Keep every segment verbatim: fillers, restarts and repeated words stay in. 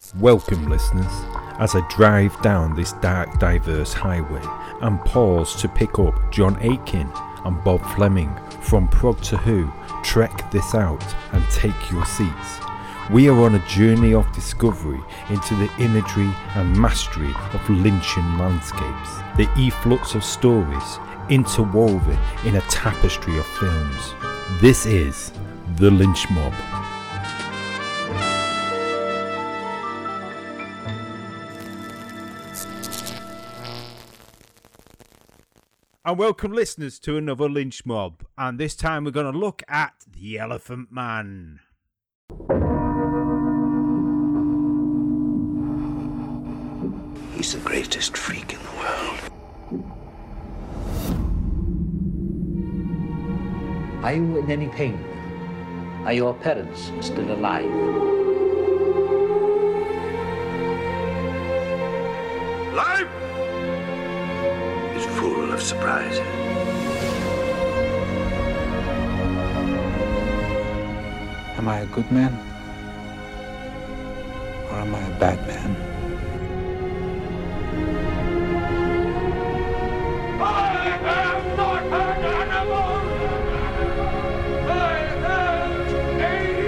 Welcome, listeners, as I drive down this dark, diverse highway and pause to pick up John Aiken and Bob Fleming from Prog to Who. Trek this out and take your seats. We are on a journey of discovery into the imagery and mastery of Lynchian landscapes, the efflux of stories interwoven in a tapestry of films. This is The Lynch Mob. And welcome, listeners, to another Lynch Mob. And this time we're going to look at The Elephant Man. He's the greatest freak in the world. Are you in any pain? Are your parents still alive? Life is full of surprises. Am I a good man? Or am I a bad man? I am not an animal! I am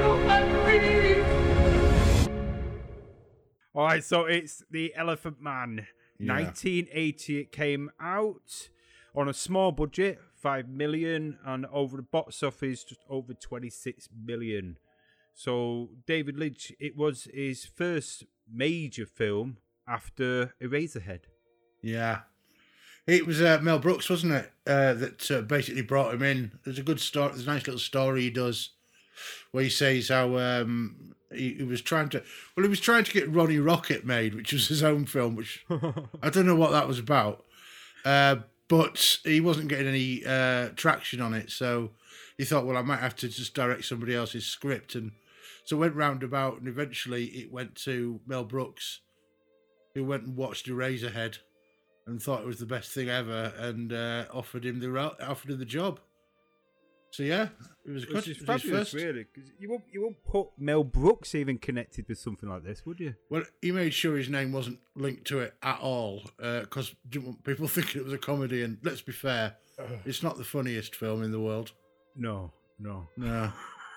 a human being! Alright, so it's The Elephant Man. Yeah. nineteen eighty it came out on a small budget, five million, and over the box office, just over twenty-six million. So, David Lynch, it was his first major film after Eraserhead. Yeah. It was uh, Mel Brooks, wasn't it, uh, that uh, basically brought him in. There's a good story, there's a nice little story he does where he says how um, he, he was trying to, well, he was trying to get Ronnie Rocket made, which was his own film, which I don't know what that was about, uh, but he wasn't getting any uh, traction on it, so he thought, well, I might have to just direct somebody else's script, and so it went roundabout, and eventually it went to Mel Brooks, who went and watched Eraserhead and thought it was the best thing ever, and uh, offered him the ro- offered him the job. So yeah, it was good. Which is It was his fabulous, first. really, because you won't, you won't put Mel Brooks even connected with something like this, would you? Well, he made sure his name wasn't linked to it at all, because didn't want people thinking it was a comedy. And let's be fair, it's not the funniest film in the world. No, no. No.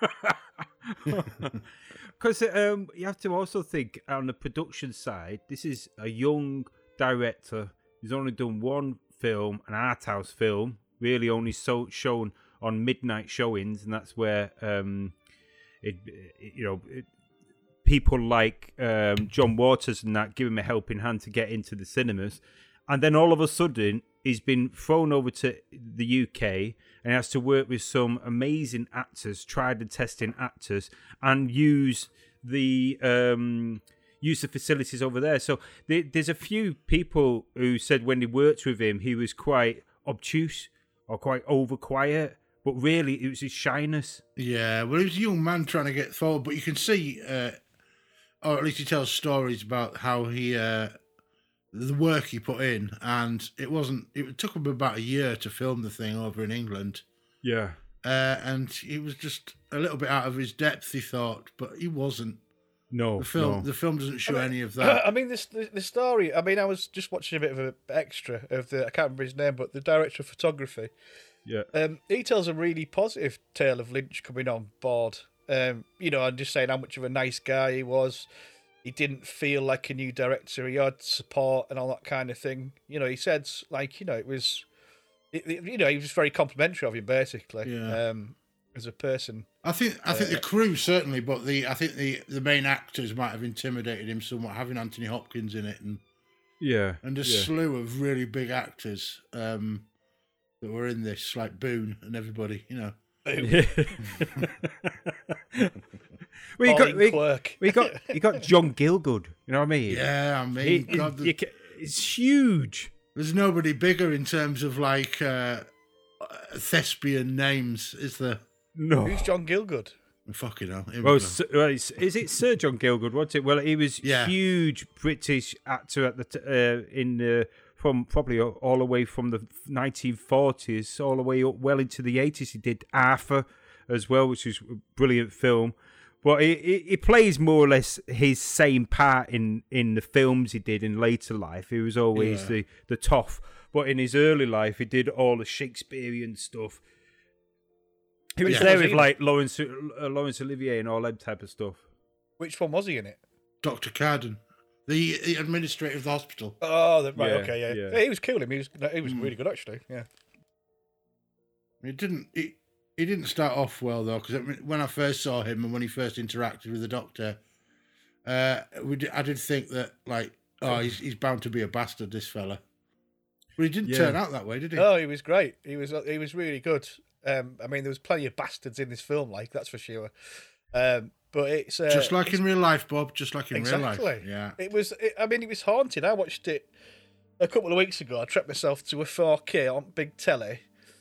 Because um, you have to also think on the production side, this is a young director. He's only done one film, an art house film, really only so shown on midnight showings, and that's where um, it, it you know it, people like um, John Waters and that give him a helping hand to get into the cinemas, and then all of a sudden he's been thrown over to the U K and has to work with some amazing actors, tried and tested actors, and use the um, use the facilities over there. So there, there's a few people who said when he worked with him, he was quite obtuse or quite over quiet, but really it was his shyness. Yeah, well, he was a young man trying to get forward, but you can see, uh, or at least he tells stories about how he, uh, the work he put in, and it wasn't, it took him about a year to film the thing over in England. Yeah. Uh, and he was just a little bit out of his depth, he thought, but he wasn't. No, The film, no. the film doesn't show I mean, any of that. I mean, this the, the story. I mean, I was just watching a bit of an extra of the. I can't remember his name, but the director of photography. Yeah. Um, he tells a really positive tale of Lynch coming on board. Um, you know, and just saying how much of a nice guy he was. He didn't feel like a new director. He had support and all that kind of thing. You know, he said like, you know, it was, it, it- you know, he was very complimentary of him basically. Yeah. Um, as a person. I think I think Uh, the crew certainly, but the I think the, the main actors might have intimidated him somewhat, having Anthony Hopkins in it, and Yeah. and a yeah. slew of really big actors um, that were in this, like Boone and everybody, you know. we got Pauline we, Quirk. we got you got John Gielgud. You know what I mean? Yeah, I mean, He- God, you ca- it's huge. there's nobody bigger in terms of like uh, uh, thespian names, is there? No. Who's John Gielgud? Fucking hell. Here we Well, go. Sir, well, it's- is it Sir John Gielgud? What's it? Well, he was Yeah. huge British actor at the t- uh, in the from probably all all the way from the nineteen forties all the way up well into the eighties. He did Arthur as well, which is a brilliant film. But he, he, he plays more or less his same part in, in the films he did in later life. He was always Yeah. the, the tough. But in his early life, he did all the Shakespearean stuff. He was Which there was with he? like Laurence, uh, Laurence Olivier and all that type of stuff. Which one was he in it? Doctor Carden, the, the administrator of the hospital. Oh, the, right, Yeah, okay, yeah. yeah. yeah. He was cool. Him. He was he was really good actually. Yeah. He didn't. He, he didn't start off well though, because when I first saw him and when he first interacted with the Doctor, uh, we did, I did think that like, oh, he's he's bound to be a bastard, this fella. But he didn't Yeah. turn out that way, did he? Oh, he was great. He was he was really good. Um, I mean, there was plenty of bastards in this film, like that's for sure. Um, but it's uh, Just like it's- in real life, Bob. Just like in exactly. real life. Yeah. It was. It, I mean, it was haunted. I watched it a couple of weeks ago. I treated myself to a four K on big telly.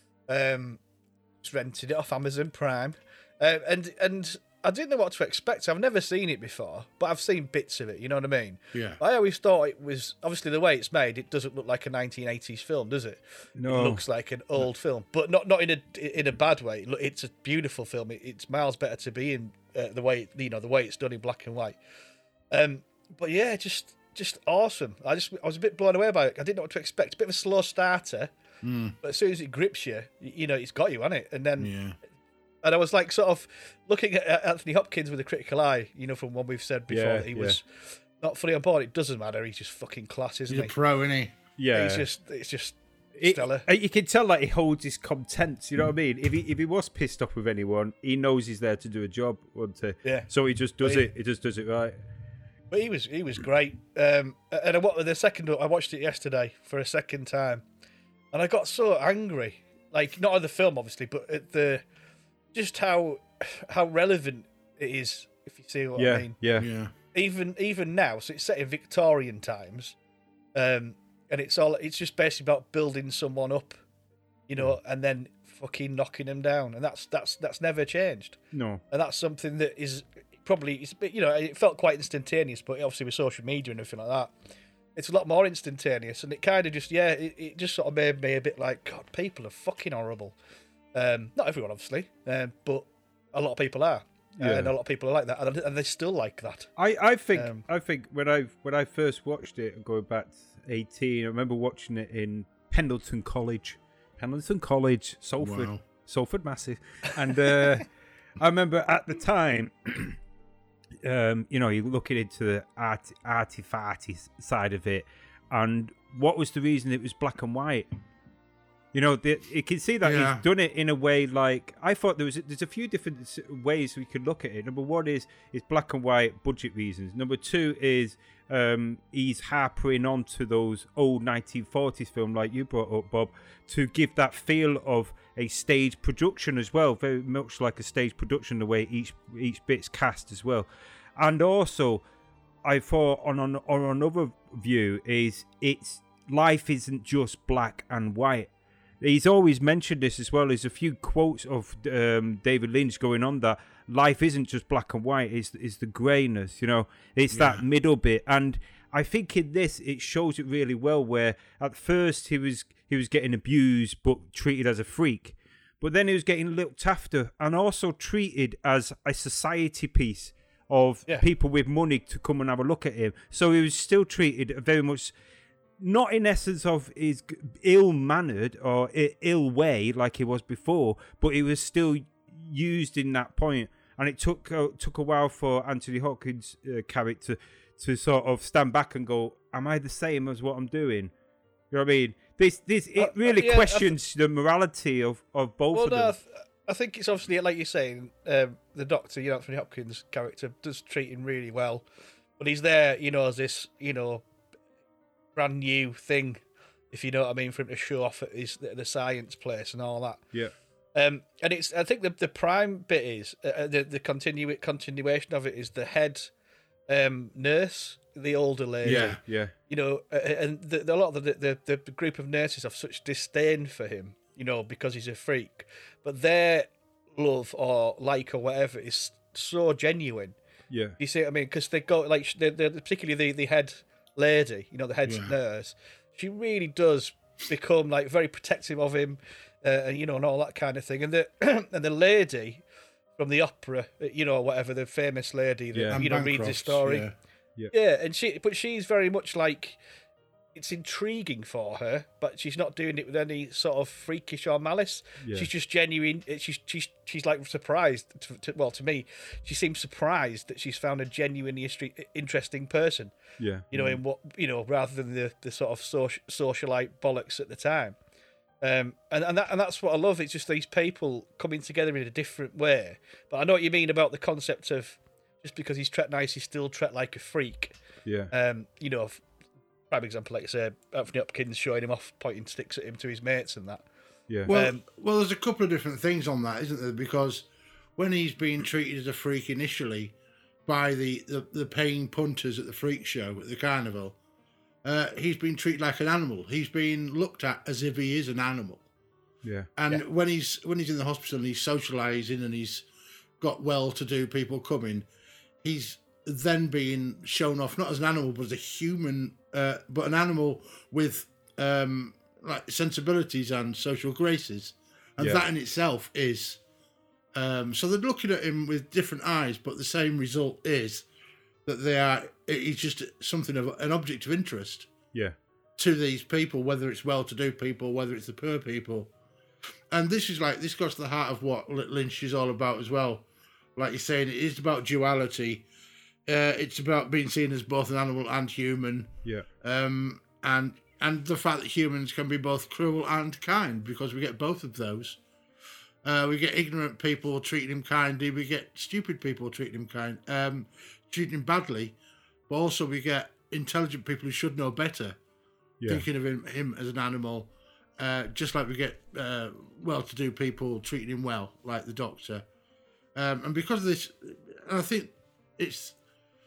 Um, just rented it off Amazon Prime, uh, and and I didn't know what to expect. I've never seen it before, but I've seen bits of it. You know what I mean? Yeah. I always thought it was obviously the way it's made. It doesn't look like a nineteen eighties film, does it? No. It looks like an old film, but not not in a in a bad way. It look- It's a beautiful film. It, it's miles better to be in uh, the way you know the way it's done in black and white. Um, but yeah, just just awesome. I just I was a bit blown away by it. I didn't know what to expect. A bit of a slow starter, but as soon as it grips you, you, you know it's got you, hasn't it? And then Yeah. and I was like sort of looking at Anthony Hopkins with a critical eye, you know, from what we've said before Yeah, that he yeah. was not fully on board. It doesn't matter. He's just fucking class, isn't He's he? a pro, isn't he? Yeah. He's just it's just It- stellar. uh, you can tell that he holds his content. You know what I mean? If he if he was pissed off with anyone, he knows he's there to do a job, wouldn't he? Yeah. So he just does Well, he- it. He just does it right. But he was he was great. Um, and I, wa- the second I watched it yesterday for a second time, and I got so angry. Like not at the film, obviously, but at the just how how relevant it is. If you see what Yeah, I mean. yeah, Yeah. Even even now, so it's set in Victorian times, um, and it's all it's just basically about building someone up, you know, and then fucking knocking them down, and that's that's that's never changed. No. And that's something that is probably it's a bit, you know, it felt quite instantaneous, but obviously with social media and everything like that, it's a lot more instantaneous, and it kind of just yeah, it, it just sort of made me a bit like, God, people are fucking horrible. Um, not everyone, obviously, um, but a lot of people are, Yeah. and a lot of people are like that, and, and they still like that. I, I think Um, I think when I when I first watched it, going back to eighteen, I remember watching it in Pendleton College, Pendleton College, Salford, Wow. Salford, massive, and uh, I remember at the time, um, you know, you're looking into the art, arty-farty side of it, and what was the reason it was black and white? You know, the, you can see that Yeah. he's done it in a way like I thought there was. There's a few different s- ways we could look at it. Number one is is black and white budget reasons. Number two is um, he's harping on to those old nineteen forties film like you brought up, Bob, to give that feel of a stage production as well, very much like a stage production the way each each bit's cast as well, and also I thought on on on another view is it's life isn't just black and white. He's always mentioned this as well. There's a few quotes of um, David Lynch going on that life isn't just black and white. It's, it's the greyness, you know. It's Yeah. that middle bit. And I think in this, it shows it really well where at first he was he was getting abused but treated as a freak. But then he was getting looked after and also treated as a society piece of Yeah. people with money to come and have a look at him. So he was still treated very much... not in essence of his g- ill-mannered or i- ill way like he was before, but he was still used in that point. And it took uh, took a while for Anthony Hopkins' uh, character to sort of stand back and go, "Am I the same as what I'm doing?" You know what I mean? This this it Uh, uh, really yeah, I questions the morality of, of both Well, of no, them. I, th- I think it's obviously like you're saying, um, the Doctor, you know, Anthony Hopkins' character does treat him really well, but he's there, you know, as this, you know, brand new thing, if you know what I mean, for him to show off at his the, the science place and all that. Yeah. Um, and it's I think the the prime bit is uh, the the continu- continuation of it is the head um, nurse, the older lady. Yeah. Yeah. You know, uh, and the, the, a lot of the, the the group of nurses have such disdain for him, you know, because he's a freak. But their love or like or whatever is so genuine. Yeah. You see what I mean? Because they go like they they particularly the the head lady, you know, the head Yeah. nurse. She really does become like very protective of him, uh, and you know, and all that kind of thing. And the and the lady from the opera, you know, whatever, the famous lady that, Yeah. you know, And reads the Bancroft's, story. yeah. Yeah. Yeah, and she, but she's very much like, it's intriguing for her, but she's not doing it with any sort of freakish or malice. Yeah. She's just genuine. She's she's she's like surprised. To, to, well, to me, she seems surprised that she's found a genuinely istre- interesting person. Yeah. You know, in what you know, rather than the the sort of social, socialite bollocks at the time. Um, and and that and that's what I love. It's just these people coming together in a different way. But I know what you mean about the concept of just because he's tret nice, he's still tret like a freak. Yeah. Um, you know, prime example, like I say, Anthony Hopkins showing him off, pointing sticks at him to his mates and that. Yeah. Well, Um, well, there's a couple of different things on that, isn't there? Because when he's being treated as a freak initially by the, the, the paying punters at the freak show at the carnival, uh, he's been treated like an animal. He's been looked at as if he is an animal. Yeah. And Yeah. when he's when he's in the hospital and he's socialising and he's got well-to-do people coming, he's then being shown off not as an animal but as a human, uh, but an animal with um, like sensibilities and social graces, and Yeah. that in itself is. Um, so they're looking at him with different eyes, but the same result is that they are. He's just something of an object of interest Yeah. to these people, whether it's well-to-do people, whether it's the poor people. And this is like, this goes to the heart of what Lynch is all about as well. Like you're saying, it is about duality. Uh, it's about being seen as both an animal and human. Yeah. Um, and and the fact that humans can be both cruel and kind, because we get both of those. Uh, we get ignorant people treating him kindly. We get stupid people treating him kind, um, treating him badly. But also we get intelligent people who should know better, Yeah. thinking of him, him as an animal. Uh, just like we get uh, well-to-do people treating him well, like the Doctor. Um, and because of this, I think it's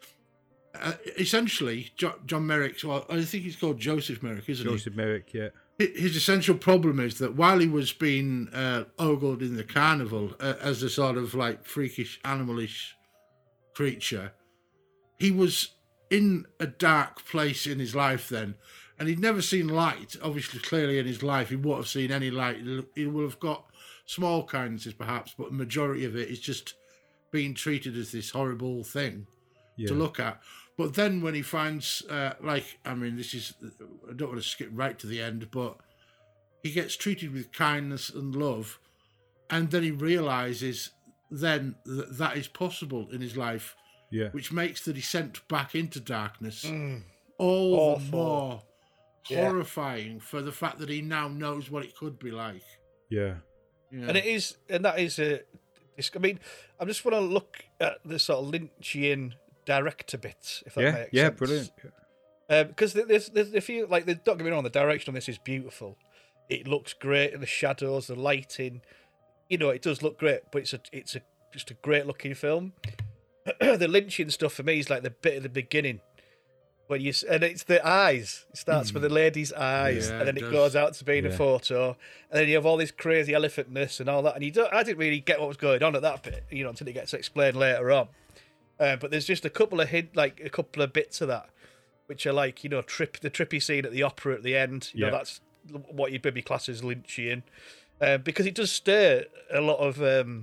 uh, essentially jo- John Merrick's, well, I think he's called Joseph Merrick, isn't Joseph Merrick. Yeah. he? His essential problem is that while he was being uh, ogled in the carnival uh, as a sort of like freakish, animalish creature, he was in a dark place in his life then. And he'd never seen light, obviously, clearly in his life. He won't have seen any light. He will have got small kindnesses, perhaps, but the majority of it is just being treated as this horrible thing Yeah. to look at. But then when he finds, uh, like, I mean, this is, I don't want to skip right to the end, but he gets treated with kindness and love. And then he realises then that that is possible in his life, Yeah. which makes the descent back into darkness Mm. all the Awful. more Yeah. horrifying for the fact that he now knows what it could be like. Yeah. Yeah. And it is, and that is a. It's, I mean, I just want to look at the sort of Lynchian director bits, if that Yeah. makes Yeah. sense. Brilliant. Because there's, there's a few, like, the, don't get me wrong, the direction on this is beautiful. It looks great, and the shadows, the lighting, you know, it does look great. But it's a, it's a, just a great looking film. The Lynchian stuff for me is like the bit at the beginning. When you and it's the eyes. It starts with the lady's eyes, Yeah, and then it it does. goes out to being a Yeah. photo, and then you have all this crazy elephantness and all that. And you don't. I didn't really get what was going on at that bit, you know, until it gets explained later on. Uh, but there's just a couple of hint, like a couple of bits of that, which are like, you know, trip the trippy scene at the opera at the end. You Yeah. know, that's what you'd maybe class as Lynchian, uh, because it does stir a lot of um,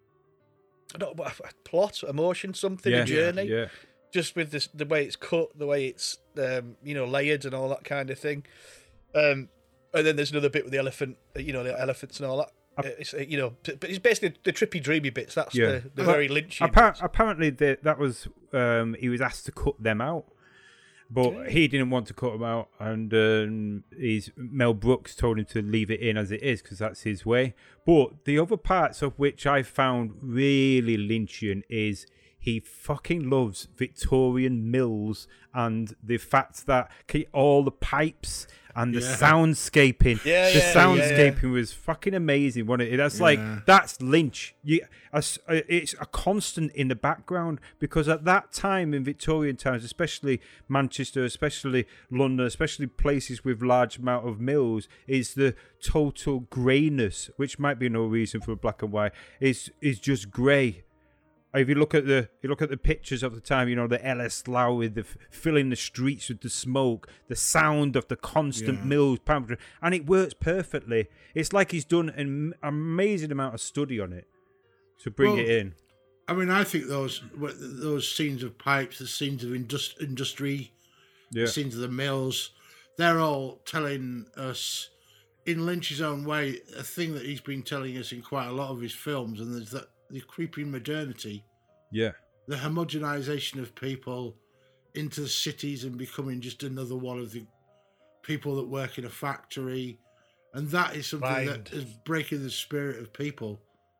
I don't know, plot, emotion, something, Yeah. a journey. Yeah. Just with this, the way it's cut, the way it's um, you know, layered and all that kind of thing. Um, and then there's another bit with the elephant, you know, the elephants and all that. Uh, It's uh, you know, t- but it's basically the trippy, dreamy bits. That's Yeah. the, the very Lynchian. Appar- bits. apparently, the, that was um, he was asked to cut them out, but he didn't want to cut them out, and um, he's Mel Brooks told him to leave it in as it is because that's his way. But the other parts of which I found really Lynchian is he fucking loves Victorian mills and the fact that can- all the pipes and the Yeah. soundscaping. Yeah, the yeah, soundscaping yeah, was fucking amazing, wasn't it? That's Yeah. like that's Lynch. You, as- uh, it's a constant in the background because at that time in Victorian times, especially Manchester, especially London, especially places with large amount of mills, is the total greyness, which might be no reason for black and white. Is is just grey. If you look at the you look at the pictures of the time, you know, the L S Lowry, the f- filling the streets with the smoke, the sound of the constant Yeah. mills, pounding, and it works perfectly. It's like he's done an amazing amount of study on it. to bring Well, it in. I mean, I think those those scenes of pipes, the scenes of indus- industry, Yeah. the scenes of the mills, they're all telling us, in Lynch's own way, a thing that he's been telling us in quite a lot of his films, and there's that the creeping modernity, Yeah. the homogenization of people into the cities and becoming just another one of the people that work in a factory, and that is something Right. that is breaking the spirit of people.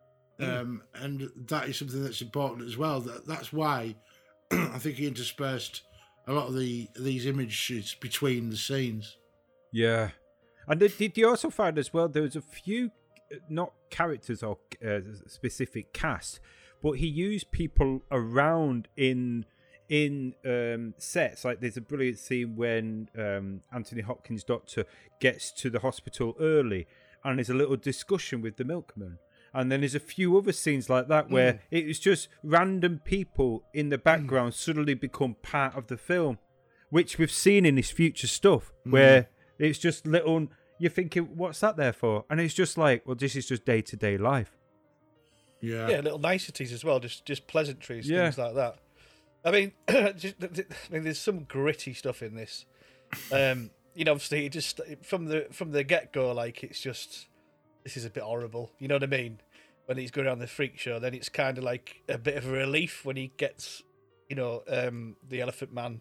Um, and that is something that's important as well. That that's why I think he interspersed a lot of the these images between the scenes. Yeah. And did, did you also find as well, there was a few, uh, not characters or uh, specific cast, but he used people around in in um, sets. Like there's a brilliant scene when um, Anthony Hopkins' doctor gets to the hospital early, and there's a little discussion with the milkman. And then there's a few other scenes like that where Mm. it was just random people in the background suddenly become part of the film, which we've seen in his future stuff, where it's just little, you're thinking, what's that there for? And it's just like, well, this is just day-to-day life. Yeah, Yeah, little niceties as well, just just pleasantries, Yeah. things like that. I mean, just, I mean, there's some gritty stuff in this. Um, you know, obviously, it just from the from the get go, like it's just this is a bit horrible. You know what I mean? When he's going around the freak show, then it's kind of like a bit of a relief when he gets, you know, um, the Elephant Man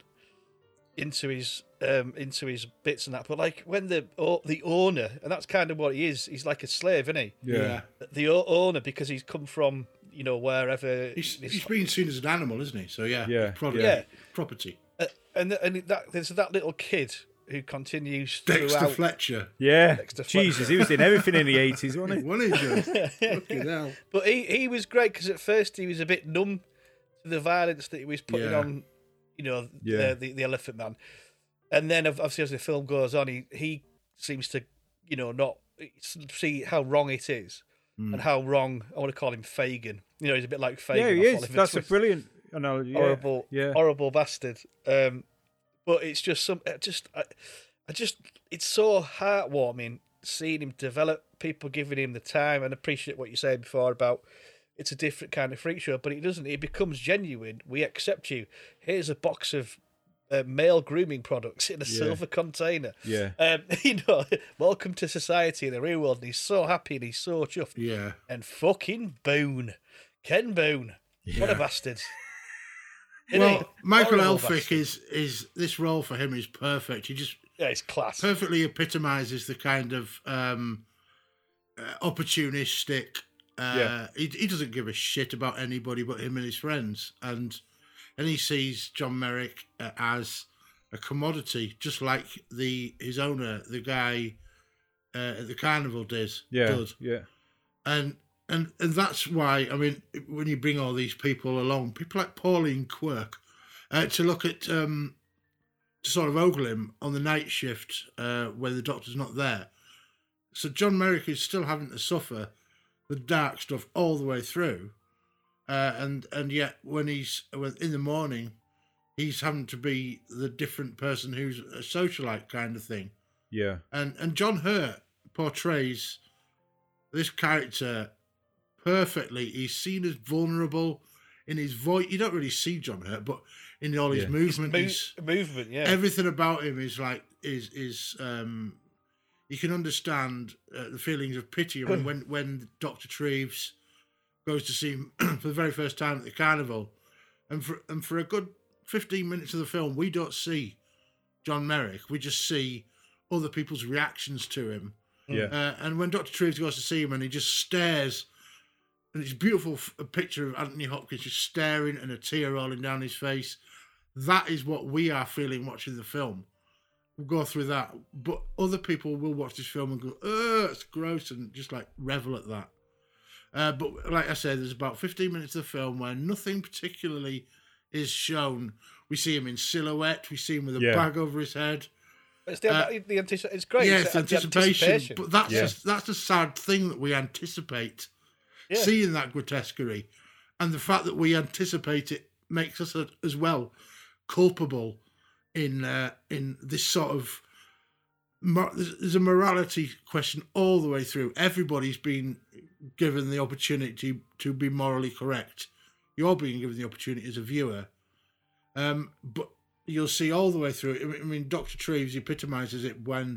into his um, into his bits and that. But like when the o- the owner, and that's kind of what he is. He's like a slave, isn't he? yeah. The o- owner, because he's come from, you know, wherever. He's, this- he's being seen as an animal, isn't he? So yeah, Yeah, property. yeah. property. Uh, and and that there's that little kid who continues Dexter throughout. Fletcher. Yeah. Dexter Jesus, Fletcher. he was in everything in the eighties, wasn't he? What is it? Fucking hell. But he, he was great because at first he was a bit numb to the violence that he was putting Yeah. on, you know, Yeah. the, the the Elephant Man. And then obviously as the film goes on, he he seems to, you know, not see how wrong it is and how wrong I want to call him Fagin. You know, he's a bit like Fagin. Yeah, he off is. Oliver That's a Twist. brilliant analogy. Yeah. horrible, Yeah. horrible bastard. Um, but it's just some, it just, I, I just, it's so heartwarming seeing him develop. People giving him the time, and appreciate what you said before about it's a different kind of freak show. But it doesn't. It becomes genuine. We accept you. Here's a box of uh, male grooming products in a Yeah. silver container. Yeah. Um, you know, welcome to society in the real world. And he's so happy and he's so chuffed. Yeah. And fucking Boone, Ken Boone, what a Yeah. bastard. Isn't Well, he? Michael Horrible Elphick bastard. is is this role for him is perfect. He just Yeah, it's class. perfectly epitomizes the kind of um, uh, opportunistic. Uh, Yeah. he he doesn't give a shit about anybody but him and his friends, and and he sees John Merrick uh, as a commodity, just like the his owner, the guy uh, at the carnival, does. Yeah. does. Yeah. and and and that's why I mean when you bring all these people along, people like Pauline Quirk, uh, to look at um, to sort of ogle him on the night shift uh, when the doctor's not there. So John Merrick is still having to suffer the dark stuff all the way through, uh, and and yet when he's when in the morning, he's having to be the different person who's a socialite kind of thing. Yeah. And and John Hurt portrays this character perfectly. He's seen as vulnerable in his voice. You don't really see John Hurt, but in all his Yeah. movement, Mo- he's, movement, yeah. everything about him is like is is um. You can understand uh, the feelings of pity. I mean, when when Doctor Treves goes to see him for the very first time at the carnival, and for and for a good fifteen minutes of the film, we don't see John Merrick. We just see other people's reactions to him. Yeah. Uh, and when Doctor Treves goes to see him and he just stares, and it's a beautiful f- a picture of Anthony Hopkins just staring and a tear rolling down his face, that is what we are feeling watching the film. We'll go through that. But other people will watch this film and go, oh, it's gross, and just like revel at that. Uh, but like I said, there's about fifteen minutes of the film where nothing particularly is shown. We see him in silhouette, we see him with a Yeah. bag over his head. It's the, Uh, the antici- It's great. Yeah, it's it's the anticipation, anticipation. but that's Yeah. a, that's a sad thing that we anticipate Yeah. seeing that grotesquerie, and the fact that we anticipate it makes us a, as well culpable in uh, in this sort of. Mor- there's there's a morality question all the way through. Everybody's been given the opportunity to be morally correct. You're being given the opportunity as a viewer. Um, but you'll see all the way through it. I mean, Doctor Treves epitomises it when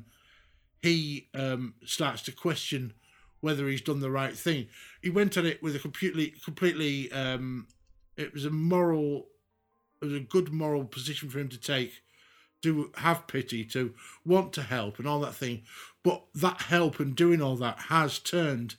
he um, starts to question whether he's done the right thing. He went at it with a completely, completely. Um, it was a moral, it was a good moral position for him to take, to have pity, to want to help, and all that thing. But that help and doing all that has turned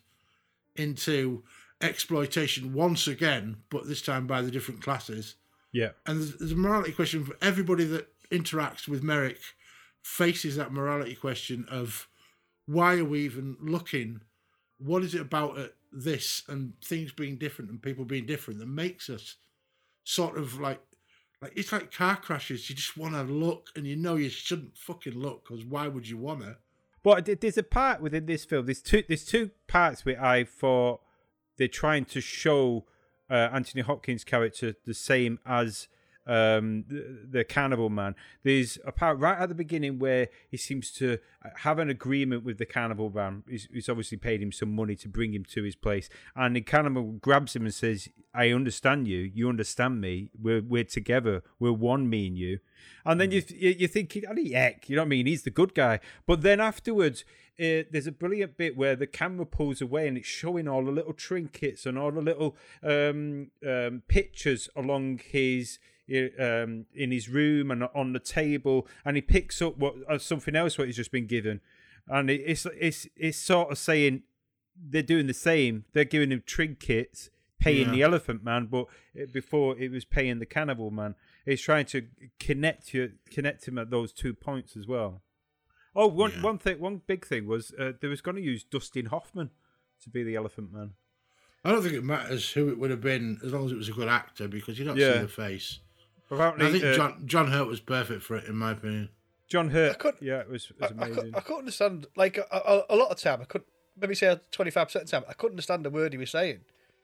into exploitation once again, but this time by the different classes. Yeah. And there's, there's a morality question for everybody that interacts with Merrick, faces that morality question of why are we even looking? What is it about it, this and things being different and people being different that makes us sort of like, like it's like car crashes. You just want to look and you know you shouldn't fucking look because why would you want to? Well, there's a part within this film. There's two. There's two parts where I thought they're trying to show uh, Anthony Hopkins' character the same as um, the, the Carnival Man. There's a part right at the beginning where he seems to have an agreement with the Carnival Man. He's, he's obviously paid him some money to bring him to his place, and the Carnival grabs him and says, "I understand you. You understand me. We're we're together. We're one, me and you." And then you you think, "Oh, heck, you know what I mean? He's the good guy." But then afterwards, uh, there's a brilliant bit where the camera pulls away and it's showing all the little trinkets and all the little um, um, pictures along his um, in his room and on the table, and he picks up what uh, something else what he's just been given, and it, it's it's it's sort of saying they're doing the same. They're giving him trinkets, paying Yeah. the Elephant Man, but before it was paying the Cannibal Man. It's trying to connect you, connect him at those two points as well. Oh, one Yeah. one thing, one big thing was uh, they was going to use Dustin Hoffman to be the Elephant Man. I don't think it matters who it would have been as long as it was a good actor because you don't Yeah. see the face. Apparently, And I think uh, John John Hurt was perfect for it, in my opinion. John I Hurt, couldn't- yeah, it was, it I, was I, amazing. couldn't, I couldn't understand, like, a, a, a lot of time, I couldn't, maybe say twenty-five percent of the time, I couldn't understand the word he was saying.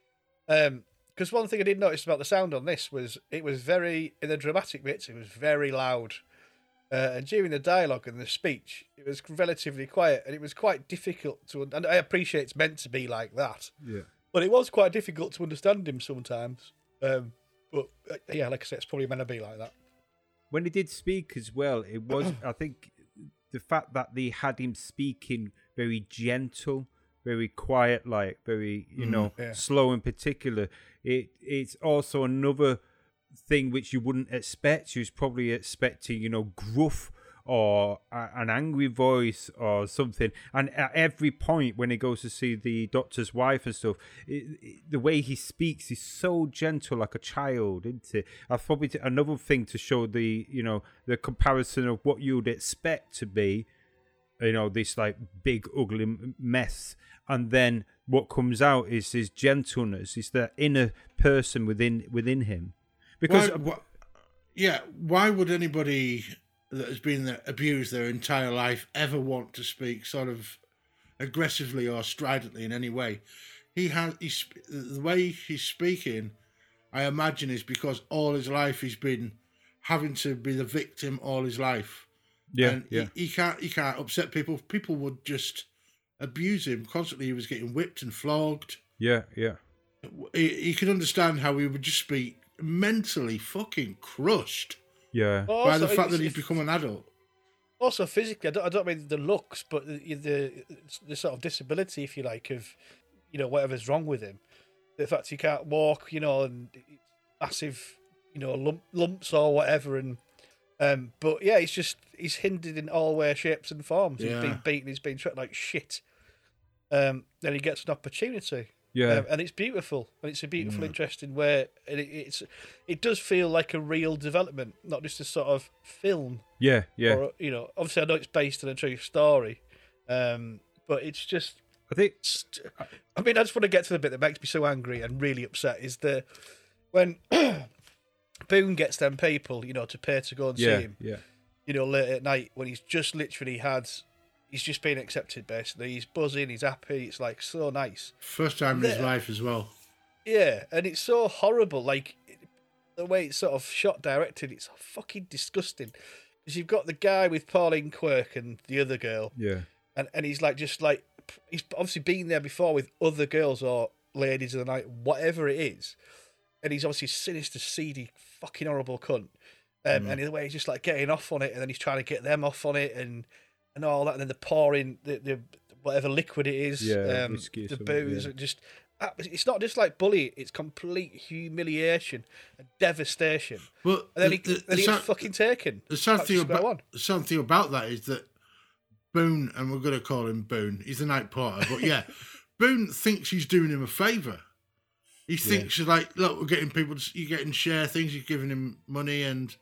Um, Because one thing I did notice about the sound on this was it was very, in the dramatic bits, it was very loud. Uh, and during the dialogue and the speech, it was relatively quiet, and it was quite difficult to, and I appreciate it's meant to be like that, Yeah. but it was quite difficult to understand him sometimes. Um, but uh, yeah, like I said, it's probably meant to be like that. When he did speak as well, it was, I think, the fact that they had him speaking very gentle, very quiet, like very, you know, yeah. slow in particular. It it's also another thing which you wouldn't expect. You was probably expecting, you know, gruff or a, an angry voice or something. And at every point when he goes to see the doctor's wife and stuff, it, it, the way he speaks is so gentle, like a child, isn't it? That's probably t- another thing to show the, you know, the comparison of what you would expect to be, you know, this like big ugly m- mess, and then what comes out is his gentleness, is the inner person within within him. Because Why, why, yeah, why would anybody that has been abused their entire life ever want to speak sort of aggressively or stridently in any way? He has he's, the way he's speaking, I imagine, is because all his life he's been having to be the victim all his life. yeah, and yeah, he, he can't he can't upset people. People would just abuse him constantly. He was getting whipped and flogged. yeah, yeah. He, he could understand how he would just be mentally fucking crushed Yeah, by Also, the fact it's- that he's it's- become an adult. Also, physically, I don't, I don't mean the looks, but the, the the sort of disability, if you like, of, you know, whatever's wrong with him. The fact he can't walk, you know, and massive, you know, lump, lumps or whatever, and um, but yeah, he's just he's hindered in all way, shapes, and forms. Yeah. He's been beaten, he's been treated like shit. Um, then he gets an opportunity. yeah. Um, and it's beautiful, and it's a beautiful, Mm. interesting way, and it, it's it does feel like a real development, not just a sort of film. yeah, yeah. Or, you know, obviously I know it's based on a true story, um, but it's just, I think st- I mean, I just want to get to the bit that makes me so angry and really upset is the when Boone gets them people, you know, to pay to go and yeah, see him, yeah, you know, late at night when he's just literally had, he's just been accepted basically. He's buzzing, he's happy. It's like so nice. First time in his Yeah. life as well. Yeah, and it's so horrible. Like the way it's sort of shot, directed, it's fucking disgusting. Because you've got the guy with Pauline Quirk and the other girl, yeah, and, and he's like just like he's obviously been there before with other girls or ladies of the night, whatever it is, and he's obviously a sinister, seedy, fucking horrible cunt. Um, mm. And in a way, he's just like getting off on it, and then he's trying to get them off on it, and and all that, and then they're pouring the, the whatever liquid it is, yeah, um, the booze, yeah. and just it's not just like bullying; it's complete humiliation and devastation. Well, and then the, he, the, then the he sad, gets fucking taken. The sad thing about the sad thing about that is that Boone, and we're going to call him Boone, he's the night porter, but yeah, Boone thinks he's doing him a favour. He thinks yeah. like, look, we're getting people, to, you're getting share things, you're giving him money, and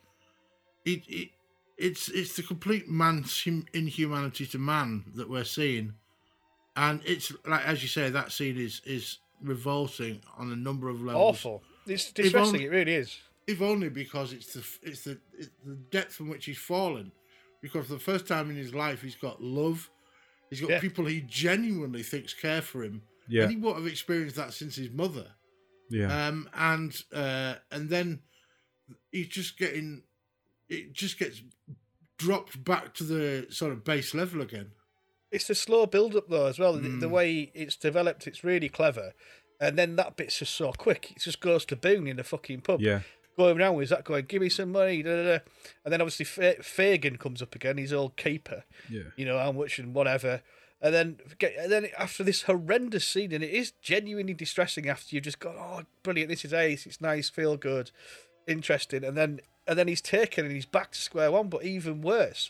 he, he, it's it's the complete man's inhumanity to man that we're seeing, and it's like, as you say, that scene is is revolting on a number of levels. Awful. It's distressing. Only, it really is. If only because it's the it's the it's the depth from which he's fallen. Because for the first time in his life, he's got love. He's got yeah. people he genuinely thinks care for him. Yeah. And he won't have experienced that since his mother. Yeah. Um. And uh. And then he's just getting. It just gets dropped back to the sort of base level again. It's the slow build up though as well. Mm. The, the way it's developed, it's really clever. And then that bit's just so quick. It just goes to Boone in the fucking pub. Yeah. Going around with that going, give me some money. Da, da, da. And then obviously F- Fagin comes up again, his old keeper. Yeah. You know, how much and whatever. And then get, and then after this horrendous scene, and it is genuinely distressing after you've just gone, oh, brilliant, this is ace, it's nice, feel good, interesting. And then and then he's taken and he's back to square one, but even worse.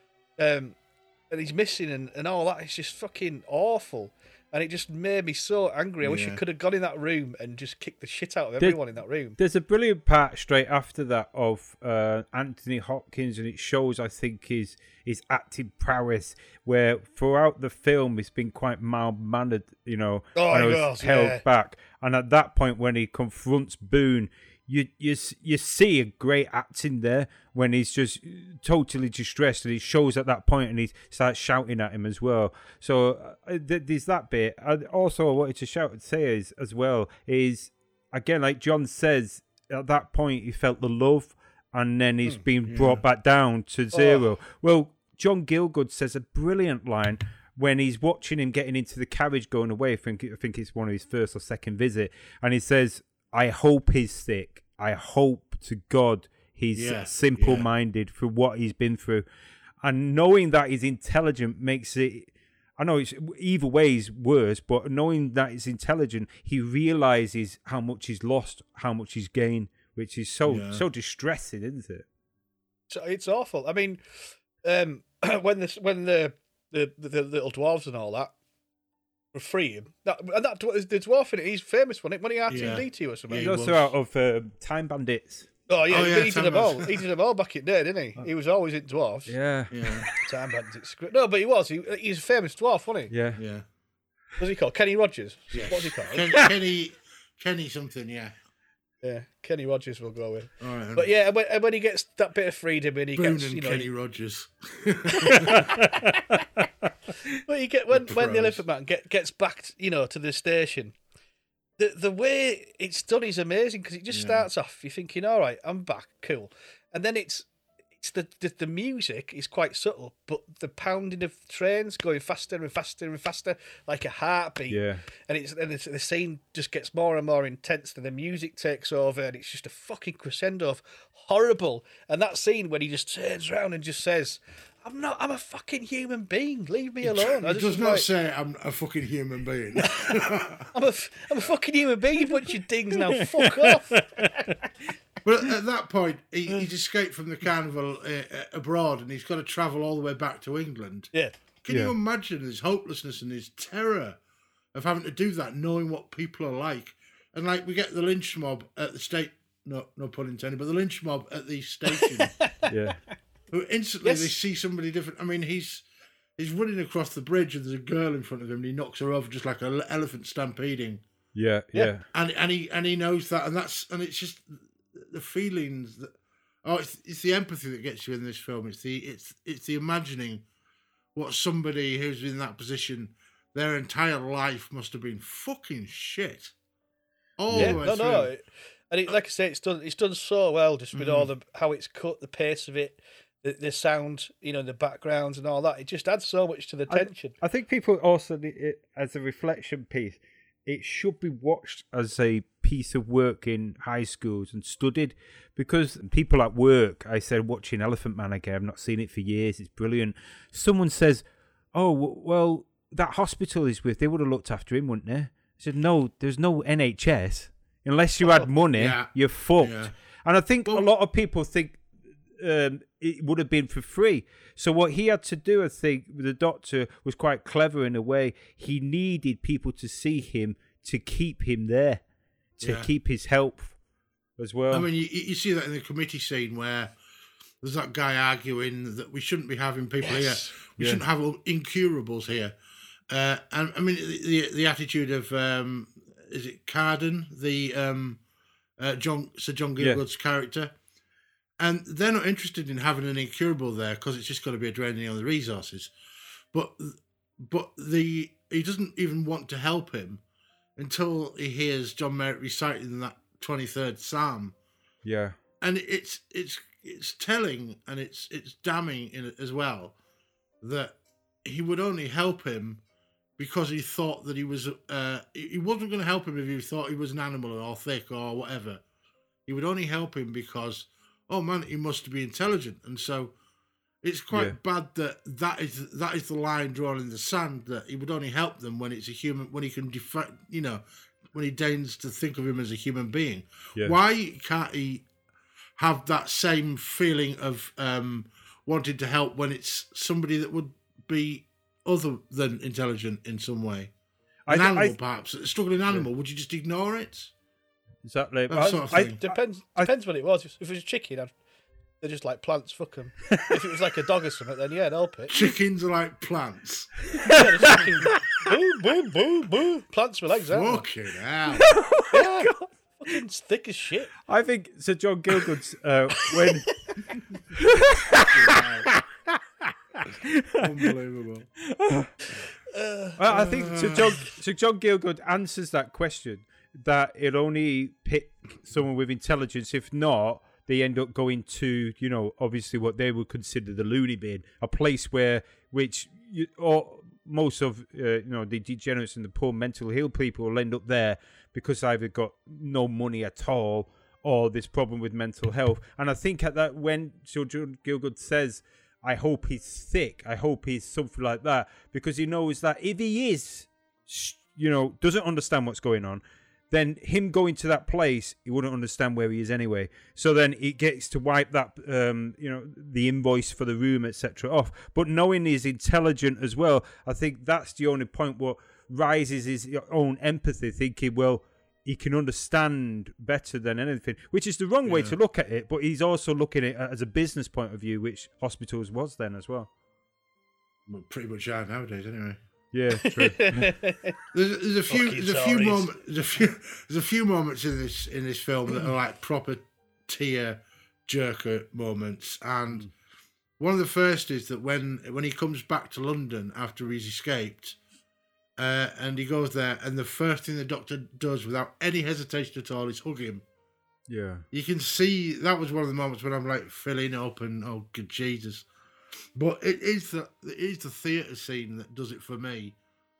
Um, and he's missing and, and all that. It's just fucking awful. And it just made me so angry. I wish Yeah. I could have gone in that room and just kicked the shit out of everyone in that room. There's a brilliant part straight after that of uh, Anthony Hopkins, and it shows, I think, his his acting prowess, where throughout the film it's been quite mild-mannered, you know, Oh, and it it was was, held yeah. back. And at that point, when he confronts Boone, you you you see a great acting there when he's just totally distressed, and he shows at that point, and he starts shouting at him as well. So uh, th- there's that bit. And also, I wanted to shout and say is as well is again, like John says, at that point he felt the love, and then he's Mm, been yeah. brought back down to zero. Oh. Well, John Gielgud says a brilliant line when he's watching him getting into the carriage going away. I think I think it's one of his first or second visit, and he says, I hope he's sick. I hope to God he's Yeah, simple-minded yeah. for what he's been through. And knowing that he's intelligent makes it... I know it's either way is worse, but knowing that he's intelligent, he realises how much he's lost, how much he's gained, which is so Yeah. so distressing, isn't it? So it's awful. I mean, um, when the when the, the the little dwarves and all that were free him, that and that the dwarf in it, he's famous, wasn't it? When he R two D two or something. Yeah, He's he also was. out of uh, Time Bandits. Oh yeah, Oh, he- yeah, he did Time them all. Bandits. He did them all back in there, didn't he? He was always in dwarves. Yeah, Yeah. Time Bandits. No, but he was. He, he's a famous dwarf, wasn't he? yeah. Yeah. What's he called? Kenny Rogers. Yeah. What's he called? Ken, Kenny, Kenny something, yeah. Yeah, Kenny Rogers will go with. All right. But yeah, when, when he gets that bit of freedom and he Boone gets, and you know, Kenny Rogers. But you get when The when the pros. Elephant Man get, gets back, t- you know, to the station. The the way it's done is amazing because it just Yeah. starts off. You're thinking, all right, I'm back, cool, and then it's it's the, the the music is quite subtle, but the pounding of trains going faster and faster and faster, like a heartbeat. Yeah. And it's and it's, the scene just gets more and more intense, and the music takes over, and it's just a fucking crescendo of horrible. And that scene when he just turns around and just says, "I'm not. I'm a fucking human being. Leave me alone." I He just does was not like, say I'm a fucking human being. I'm a, f- I'm a fucking human being, you bunch of dings now. Fuck off. But at, at that point, he, he's escaped from the carnival uh, uh, abroad, and he's got to travel all the way back to England. Yeah. Can Yeah. you imagine his hopelessness and his terror of having to do that, knowing what people are like? And like, we get the lynch mob at the state, no, no pun intended, but the lynch mob at the station, Yeah. who instantly Yes. they see somebody different. I mean, he's he's running across the bridge, and there's a girl in front of him, and he knocks her over just like an elephant stampeding. Yeah. Yeah. Yeah. and and he and he knows that, and that's and it's just the feelings that oh, it's it's the empathy that gets you in this film. It's the it's it's the imagining what somebody who's in that position, their entire life must have been fucking shit. All Yeah, the way no, through. no. And it, like I say, it's done. It's done so well, just with Mhm. all the how it's cut, the pace of it, the, the sound, you know, the backgrounds and all that. It just adds so much to the tension. I, I think people also, need it, as a reflection piece, it should be watched as a piece of work in high schools and studied, because people at work, I said, watching Elephant Man again, I've not seen it for years, it's brilliant. Someone says, oh, well, that hospital he's with, they would have looked after him, wouldn't they? I said, no, there's no N H S. Unless you had money, yeah. you're fucked. Yeah. And I think Well, a lot of people think um, it would have been for free. So what he had to do, I think, with the doctor was quite clever in a way. He needed people to see him to keep him there, to Yeah. keep his health as well. I mean, you, you see that in the committee scene where there's that guy arguing that we shouldn't be having people Yes. here. We Yeah. shouldn't have incurables here. Uh, and I mean, the the attitude of um, is it Carden, the um, uh, John Sir John Yeah. Gielgud's character, and they're not interested in having an incurable there because it's just going to be a draining on the resources. But but the he doesn't even want to help him until he hears John Merritt reciting that twenty-third Psalm. yeah, And it's it's it's telling and it's it's damning in it as well that he would only help him because he thought that he was uh he wasn't going to help him if he thought he was an animal or thick or whatever. He would only help him because, oh man, he must be intelligent. And so it's quite Yeah. bad that that is that is the line drawn in the sand, that he would only help them when it's a human, when he can defi- you know, when he deigns to think of him as a human being. Yeah. Why can't he have that same feeling of um, wanting to help when it's somebody that would be other than intelligent in some way? I An th- animal, I- perhaps. A struggling animal. Would you just ignore it? exactly. That sort of I- thing. Depends. I- Depends what it was. If it was a chicken, I'd, they're just like plants. Fuck them. If it was like a dog or something, then yeah, I'd help it. Chickens are like plants. Yeah, the chicken, boo, boo, boo, boo. Plants with legs, aren't Fucking hell. they? Yeah. Fucking thick as shit. I think Sir John Gielgud's uh, when Unbelievable. Well, I think Sir John, Sir John Gielgud answers that question, that it only pick someone with intelligence. If not, they end up going to, you know, obviously what they would consider the loony bin, a place where, which, you, or most of, uh, you know, the degenerates and the poor mentally ill people will end up there because either got no money at all or this problem with mental health. And I think at that, when Sir John Gielgud says, I hope he's thick, I hope he's something like that, because he knows that if he is, you know, doesn't understand what's going on, then him going to that place, he wouldn't understand where he is anyway. So then it gets to wipe that, um, you know, the invoice for the room, et cetera off. But knowing he's intelligent as well, I think that's the only point what rises his own empathy, thinking, well, he can understand better than anything, which is the wrong way Yeah. to look at it. But he's also looking at it as a business point of view, which hospitals was then as well. Well, pretty much are nowadays, anyway. Yeah, true. There's, there's a few, Fucking there's a few Tories. moments, there's a few, there's a few moments in this in this film that are like proper tear jerker moments, and one of the first is that when when he comes back to London after he's escaped, uh, and he goes there, and the first thing the doctor does without any hesitation at all is hug him. yeah. You can see that was one of the moments when I'm like filling up and oh good Jesus. But it is the it is the theatre scene that does it for me.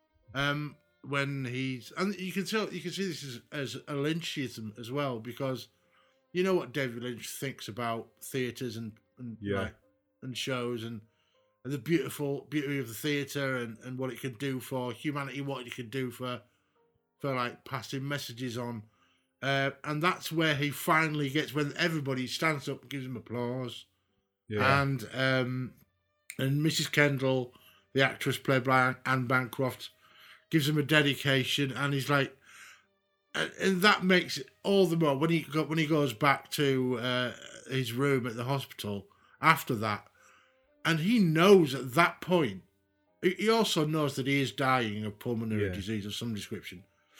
Um, when he's and you can tell you can see this as, as a Lynchism as well, because you know what David Lynch thinks about theatres and and Yeah. like, and shows and and the beautiful beauty of the theatre and, and what it can do for humanity, what it can do for for like passing messages on. Uh, and that's where he finally gets, when everybody stands up and gives him applause. Yeah. And um, and Missus Kendall, the actress played by Anne Bancroft, gives him a dedication, and he's like, and, and that makes it all the more when he go, when he goes back to uh, his room at the hospital after that, and he knows at that point, he he also knows that he is dying of pulmonary Yeah. disease of some description.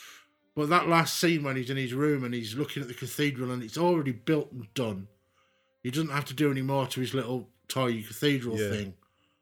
But that last scene when he's in his room and he's looking at the cathedral and it's already built and done. He doesn't have to do any more to his little toy cathedral Yeah. thing.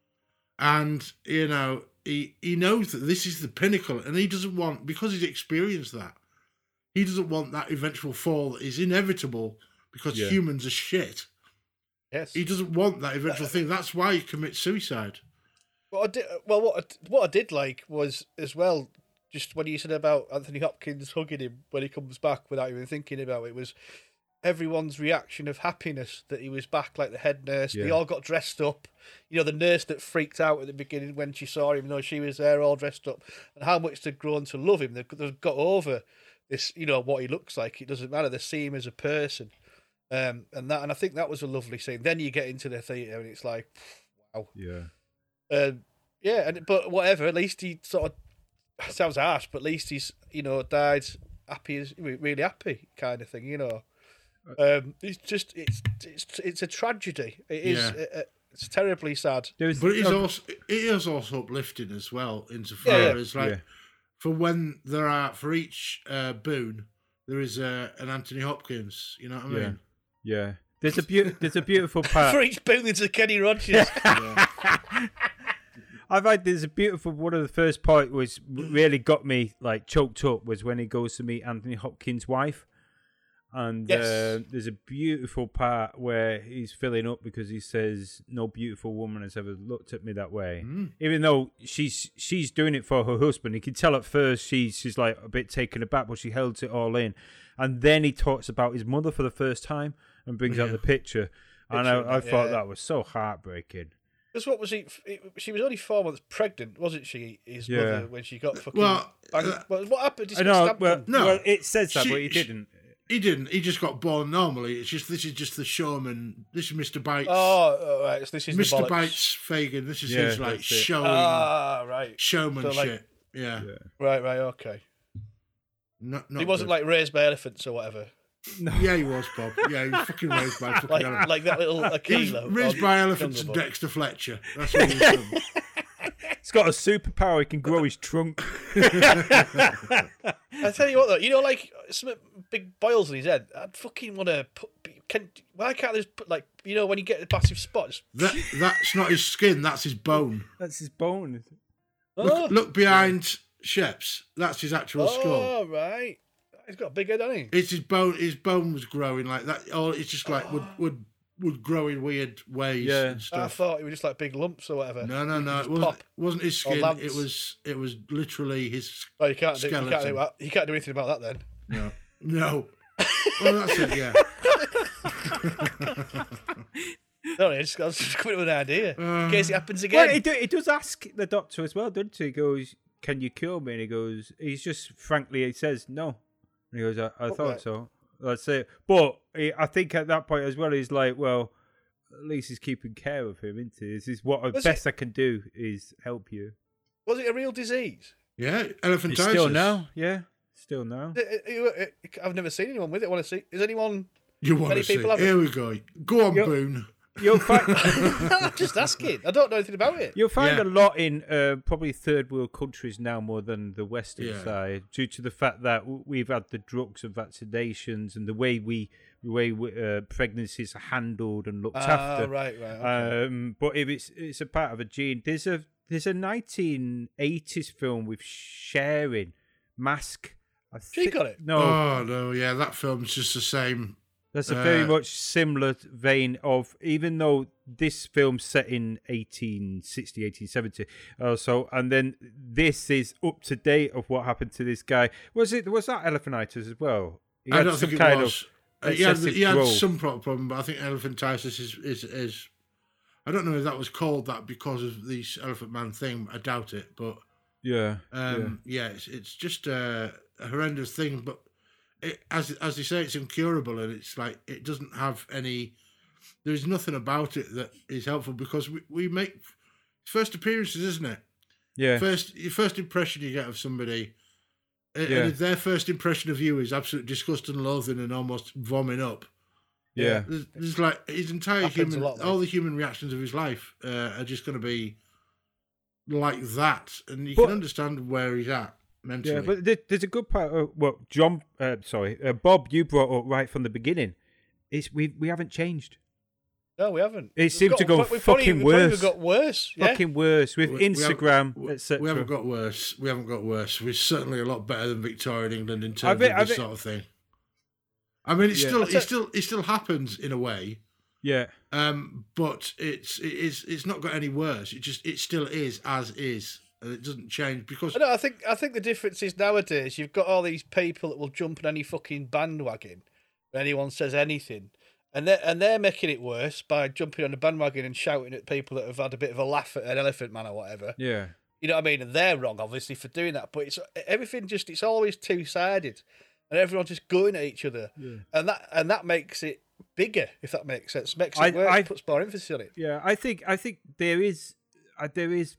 And, you know, he, he knows that this is the pinnacle, and he doesn't want, because he's experienced that, he doesn't want that eventual fall that is inevitable because Yeah. humans are shit. Yes. He doesn't want that eventual thing. That's why he commits suicide. What I did, well, what I, what I did like was as well, just when you said about Anthony Hopkins hugging him when he comes back without even thinking about it, was everyone's reaction of happiness that he was back, like the head nurse. Yeah. They all got dressed up. You know, the nurse that freaked out at the beginning when she saw him, though she was there all dressed up, and how much they'd grown to love him. They've, they've got over this, you know, what he looks like. It doesn't matter. They see him as a person. Um, and that, and I think that was a lovely scene. Then you get into the theatre and it's like, wow. Yeah. Um, yeah, and but whatever. At least he sort of sounds harsh, but at least he's, you know, died happy, as really happy kind of thing. You know, um, it's just it's it's it's a tragedy. It is. Yeah. Uh, it's terribly sad. There's, But it is um, also it is also uplifting as well, insofar Yeah, yeah. as like Yeah. for when there are for each uh, Boone there is uh, an Anthony Hopkins. You know what I Yeah. mean? Yeah. There's a beau- there's a beautiful part. For each boon, there's a Kenny Rogers. I've had there's a beautiful one of the first part was really got me like choked up was when he goes to meet Anthony Hopkins' wife, and Yes. uh, there's a beautiful part where he's filling up because he says no beautiful woman has ever looked at me that way, even though she's she's doing it for her husband. You can tell at first she's she's like a bit taken aback, but she held it all in, and then he talks about his mother for the first time and brings out the picture, and Picture, I, I thought yeah. that was so heartbreaking. Because what was he? She was only four months pregnant, wasn't she? His Yeah. mother when she got fucking. Well, banged. uh, Well, what happened? Did I she get know. stabbed Well, on? No. well, it says that, She- but he she- didn't. He didn't. He just got born normally. It's just this is just the showman. This is Mister Bites. Oh, oh, right. So this is Mister the bollocks. Bites Fagan. This is Yeah, his like that's it. showing Ah, right, showmanship. So, like- yeah. Yeah. right, right. Okay. Not, not He wasn't good. like raised by elephants or whatever. Yeah, he was, Bob. Yeah, he was fucking raised by fucking Like, elephants. like that little He was Aquila. raised on by elephants and Jungle Book. Dexter Fletcher. That's what he was from. He's got a superpower. He can grow his trunk. I tell you what, though, you know, like some big boils in his head. I'd fucking want to put. Can why can't they just put like you know when you get a massive spot? Just, That, that's not his skin, that's his bone. That's his bone. oh, Look, look behind Sheps. That's his actual skull. oh, right. He's got a big head, hasn't he? It's his bone. His bone was growing like that. Oh, it's just like would would would grow in weird ways Yeah. and I stuff. thought it was just like big lumps or whatever. No, no, You no. could It just wasn't. pop. It wasn't his Or skin. lance. It was. It was literally his. Oh, you can't do. You can't do skeleton. that. You can't do anything about that then. No, no. Well, that's it. Yeah. No, I just, I was just coming up with an idea in case it happens Well, again. he, do, he does ask the doctor as well, doesn't he? He goes, "Can you cure me?" And he goes, "He's just frankly," he says, "No." And he goes, "I, I thought right. so." That's it. But he, I think at that point as well, he's like, "Well, at least he's keeping care of him, isn't he? This is what the Was best I can do is help you." Was it a real disease? Yeah. Elephantitis. It's still now, yeah, still now. It- it- it- I've never seen anyone with it. I want to see. Is anyone? You want Many to see? people have it. Here we go. Go on, Yep. Boone. You'll find I'm just asking. I don't know anything about it. you'll find Yeah. a lot in uh, probably third world countries now more than the Western Yeah. side, due to the fact that w- we've had the drugs and vaccinations and the way we the way we, uh, pregnancies are handled and looked Ah, after. right, right. Okay. Um, but if it's it's a part of a gene, there's a there's a nineteen eighties film with Sharing Mask. I She got it? No, Oh no, yeah, that film's just the same. that's a very uh, much similar vein of, even though this film's set in eighteen sixty, eighteen seventy, uh, so, and then this is up to date of what happened to this guy. Was it was that elephantitis as well? He I had don't some think it kind was. of Uh, he had, excessive he had growth. some pro- problem, but I think elephantitis is, is is. I don't know if that was called that because of this Elephant Man thing. I doubt it, but Yeah, um, yeah. it's it's just a, a horrendous thing. But it, as as they say, it's incurable, and it's like it doesn't have any. There's nothing about it that is helpful because we, we make first appearances, isn't it? yeah, First, your first impression you get of somebody, and Yeah. if their first impression of you is absolute disgust and loathing and almost vomiting up. yeah. There's, there's like his entire Happens a human, lot, mate. all the human reactions of his life uh, are just going to be like that, and you But- can understand where he's at mentally. Yeah, but there- there's a good part. Of, well, John, uh, sorry, uh, Bob, you brought up right from the beginning. It's we we haven't changed. No, we haven't. It We've seemed got- to go we've probably- fucking we've probably worse. got worse. Yeah. Fucking worse with We- we haven't- Instagram, we, et cetera. we haven't got worse. We haven't got worse. We're certainly a lot better than Victorian England in I terms bet- of I this bet- sort of thing. I mean, it's Yeah. still, I it tell- still, it still happens in a way. Yeah, Um, but it's it is it's not got any worse. It just it still is as is, and it doesn't change because. No, I think I think the difference is nowadays you've got all these people that will jump on any fucking bandwagon when anyone says anything, and they and they're making it worse by jumping on the bandwagon and shouting at people that have had a bit of a laugh at an Elephant Man or whatever. Yeah. You know what I mean? And they're wrong, obviously, for doing that. But it's everything just it's always two sided, and everyone's just going at each other, Yeah. and that and that makes it bigger, if that makes sense. Makes it I- worse, I- puts more emphasis on it. Yeah, I think I think there is uh, there is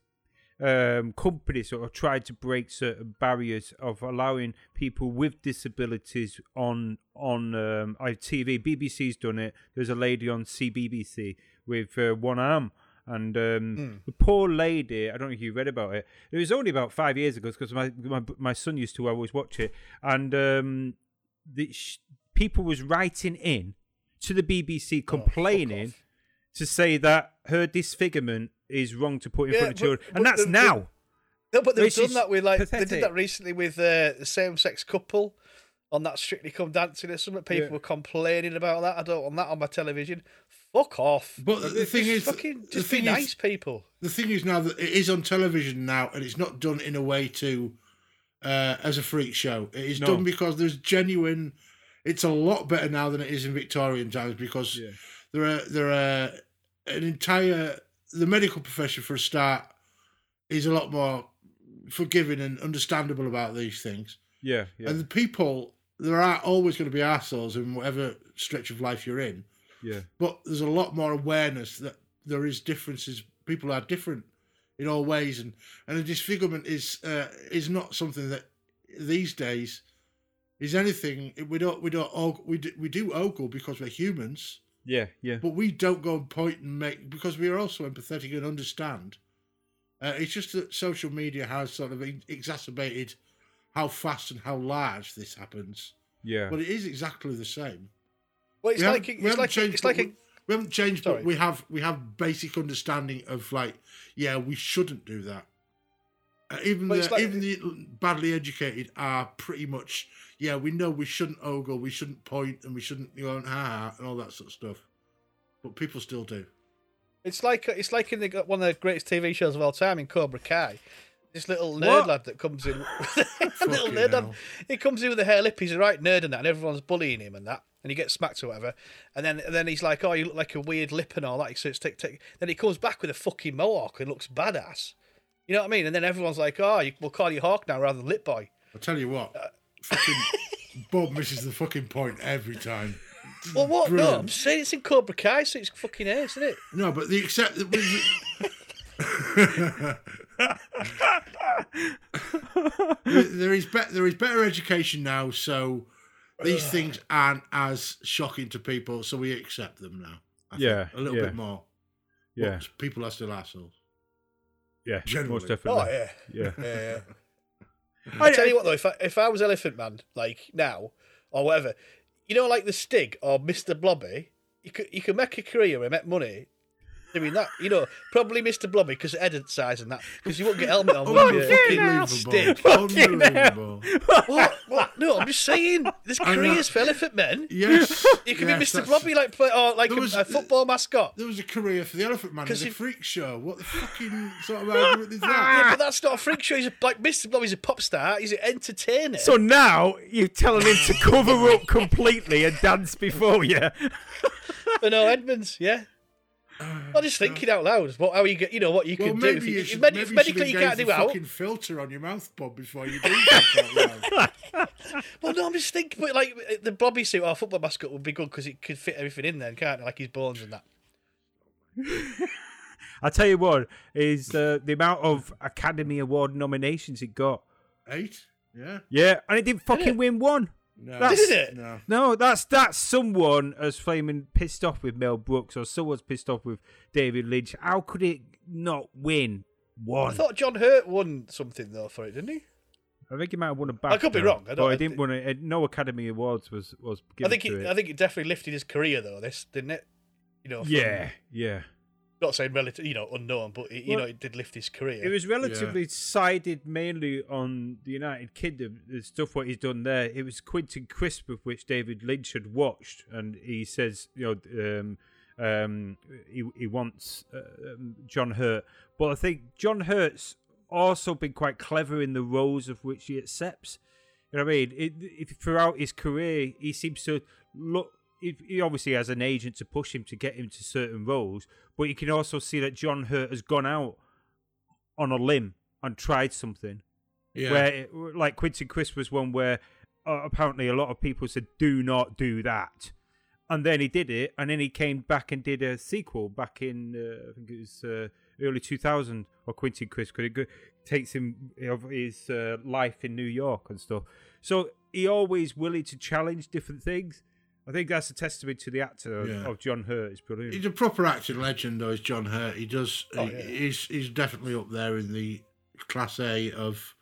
um, companies that have tried to break certain barriers of allowing people with disabilities on on um, I- T V. B B C's done it. There's a lady on C B B C with uh, one arm. And um, Mm. the poor lady, I don't know if you read about it. It was only about five years ago because my, my my son used to always watch it, and um, the sh- people was writing in to the B B C complaining off. to say that her disfigurement is wrong to put in Yeah, front of but- children, but and that's the- now. No, but they've Which done is that with like they pathetic. did that recently with uh, the same-sex couple on that Strictly Come Dancing or something. People Yeah. were complaining about that. I don't want that on my television. Fuck off. But the, the thing is, fucking the just be thing nice, is, people. the thing is now that it is on television now, and it's not done in a way to uh, as a freak show. It is No. done because there's genuine. It's a lot better now than it is in Victorian times because Yeah. there are there are an entire the medical profession for a start is a lot more forgiving and understandable about these things. Yeah, yeah, And the people, there are always going to be arseholes in whatever stretch of life you're in. yeah, But there's a lot more awareness that there is differences. People are different in all ways, and and a disfigurement is uh, is not something that these days is anything. We don't we don't og- we do, we do ogle because we're humans, yeah, yeah. but we don't go and point and make because we are also empathetic and understand. Uh, it's just that social media has sort of exacerbated how fast and how large this happens. Yeah. But it is exactly the same. Well, it's We like haven't- we it's haven't like changed, it's like but a we, we haven't changed, Sorry. but we have we have basic understanding of like, yeah, we shouldn't do that. Uh, even Well, the it's like- even the badly educated are pretty much, yeah, we know we shouldn't ogle, we shouldn't point, and we shouldn't you know, ha ha and all that sort of stuff. But people still do. It's like it's like in the, one of the greatest T V shows of all time in Cobra Kai. This little nerd What? lad that comes in, little Fucking nerd lad, hell. he comes in with a hair lip. He's a right nerd and that, and everyone's bullying him and that, and he gets smacked or whatever. And then and then he's like, "Oh, you look like a weird lip and all that." So it's tick tick. Then he comes back with a fucking mohawk and looks badass. You know what I mean? And then everyone's like, "Oh, you, we'll call you Hawk now rather than Lip Boy." I tell you what, fucking Bob misses the fucking point every time. Well, what? No, Brilliant. I'm saying it's in Cobra Kai, so it's fucking ace, isn't it? No, but the except that we- there is be- there is better education now, so these things aren't as shocking to people, so we accept them now. I think, Yeah, a little yeah. bit more. Yeah, But people are still assholes. yeah, generally. most definitely. Oh yeah, Yeah. yeah. yeah. I tell you what though, if I, if I was Elephant Man, like now or whatever, you know, like the Stig or Mister Blobby, you could you could make a career and make money doing that. You know, probably Mister Blobby because of head size and that, because you won't get helmet on with your fucking Stig. Unbelievable. What? What? No, I'm just saying, there's I know. careers for Elephant Men. Yes. You could yes, be Mister that's- Blobby, like play or like There a, was- a football mascot. There was a career for the Elephant Man in 'Cause the he- freak show. What the fucking sort of argument is Yeah, that? but that's not a freak show. He's a, like Mister Blobby's a pop star. He's an entertainer. So now you're telling him to cover up completely and dance before you. For no Edmonds, yeah. I'm just thinking out loud. What how you get? You know what you Well, can do. maybe If, you, you, should, if, med- maybe if you medically should you can't engage do the out. fucking filter on your mouth, Bob, before you do that. Well, no, I'm just thinking. But like the Blobby suit or football mascot would be good because it could fit everything in there, can't it? Like his bones and that. I tell you what is uh, the amount of Academy Award nominations it got. Eight? Yeah. Yeah, and it didn't fucking win one. No. That's- Did it? No. No, that's that's someone as flaming pissed off with Mel Brooks, or someone's pissed off with David Lynch. How could it not win I one? thought John Hurt won something though for it, didn't he? I think he might have won a BAFTA. I could be wrong, I don't- but he I didn't thi- win it. No Academy Awards was was given I think to it, it. I think it definitely lifted his career though. This didn't it? You know. From, yeah, yeah. Not saying relative, you know, unknown, but it, you Well, know, it did lift his career. It was relatively sided mainly on the United Kingdom, the stuff what he's done there. It was Quentin Crisp, of which David Lynch had watched, and he says, you know, um, um, he he wants uh, um, John Hurt. But I think John Hurt's also been quite clever in the roles of which he accepts. You know what I mean? It, it, throughout his career, he seems to look. He, he obviously has an agent to push him to get him to certain roles, but you can also see that John Hurt has gone out on a limb and tried something. Yeah. Where, it, like Quentin Crisp was one where uh, apparently a lot of people said, "Do not do that," and then he did it, and then he came back and did a sequel back in uh, I think it was uh, early two thousand, or Quentin Crisp, because it go- takes him of his uh, life in New York and stuff. So he always willing to challenge different things. I think that's a testament to the actor of, Yeah. of John Hurt. It's brilliant. He's a proper acting legend, though, is John Hurt. He does. Oh, he- yeah. He's he's definitely up there in the class A of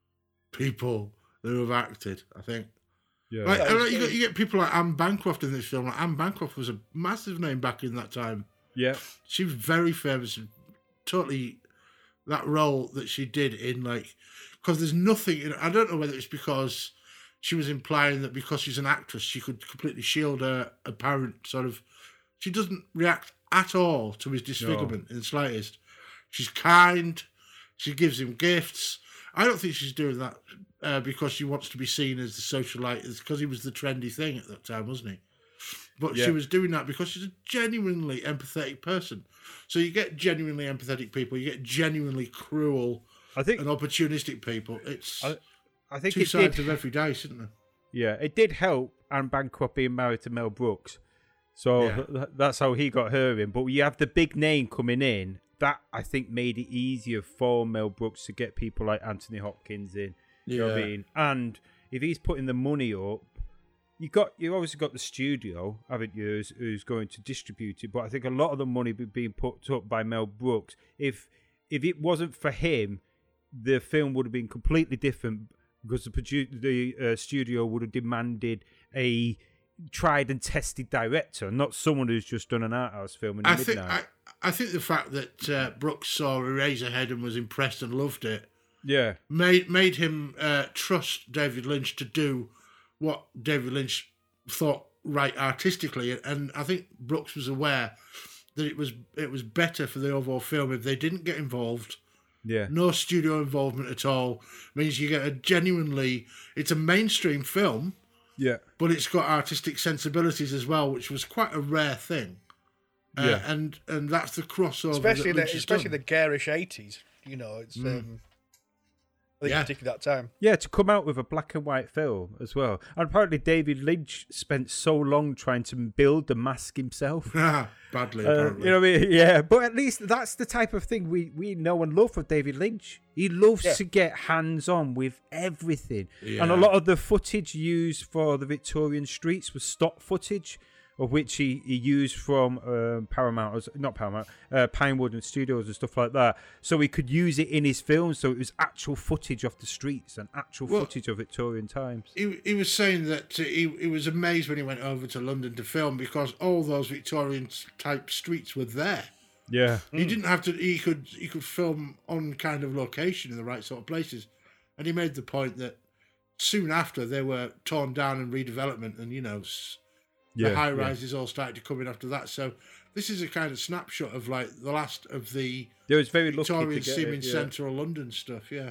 people who have acted. I think. Yeah. Like, Yeah, and, like, he's- you, get, you get people like Anne Bancroft in this film. Like, Anne Bancroft was a massive name back in that time. Yeah. She was very famous. And totally, that role that she did in like, because there's nothing. In, I don't know whether it's because she was implying that because she's an actress, she could completely shield her apparent sort of. She doesn't react at all to his disfigurement in the slightest. She's kind. She gives him gifts. I don't think she's doing that uh, because she wants to be seen as the socialite. It's because he was the trendy thing at that time, wasn't he? But Yeah. she was doing that because she's a genuinely empathetic person. So you get genuinely empathetic people. You get genuinely cruel I think and opportunistic people. It's I, I think two it sides did, of every dice, isn't there? yeah, it did help Anne Bancroft being married to Mel Brooks. So Yeah. th- that's how he got her in. But you have the big name coming in. That, I think, made it easier for Mel Brooks to get people like Anthony Hopkins in. You know what I Yeah. mean? And if he's putting the money up, you got you obviously got the studio, haven't you, who's, who's going to distribute it. But I think a lot of the money be- being put up by Mel Brooks. If if it wasn't for him, the film would have been completely different because the produ- the uh, studio would have demanded a tried and tested director, not someone who's just done an art house film in the I think midnight. I, I think the fact that uh, Brooks saw Eraserhead and was impressed and loved it yeah, made made him uh, trust David Lynch to do what David Lynch thought right artistically, and I think Brooks was aware that it was it was better for the overall film if they didn't get involved. yeah, No studio involvement at all means you get a genuinely. It's a mainstream film, yeah, but it's got artistic sensibilities as well, which was quite a rare thing. Uh, Yeah. and and that's the crossover, especially that the Lynch has especially done. the garish eighties. You know, it's um, I think Yeah. particularly that time. yeah. To come out with a black and white film as well, and apparently David Lynch spent so long trying to build the mask himself. badly. Uh, Apparently, you know what I mean? Yeah, but at least that's the type of thing we, we know and love of David Lynch. He loves Yeah. to get hands on with everything. And a Yeah. lot of the footage used for the Victorian streets was stock footage, of which he, he used from um, Paramount, not Paramount, uh, Pinewood and Studios and stuff like that. So he could use it in his films. So it was actual footage of the streets and actual Well, footage of Victorian times. he he was saying that uh, he he was amazed when he went over to London to film because all those Victorian type streets were there. Yeah. He didn't have to. He could he could film on kind of location in the right sort of places, and he made the point that soon after they were torn down and redevelopment, and you know s- Yeah, the high yeah. rises all started to come in after that. So this is a kind of snapshot of like the last of the They was very lucky to Victorian get seeming it, yeah. central London stuff. Yeah,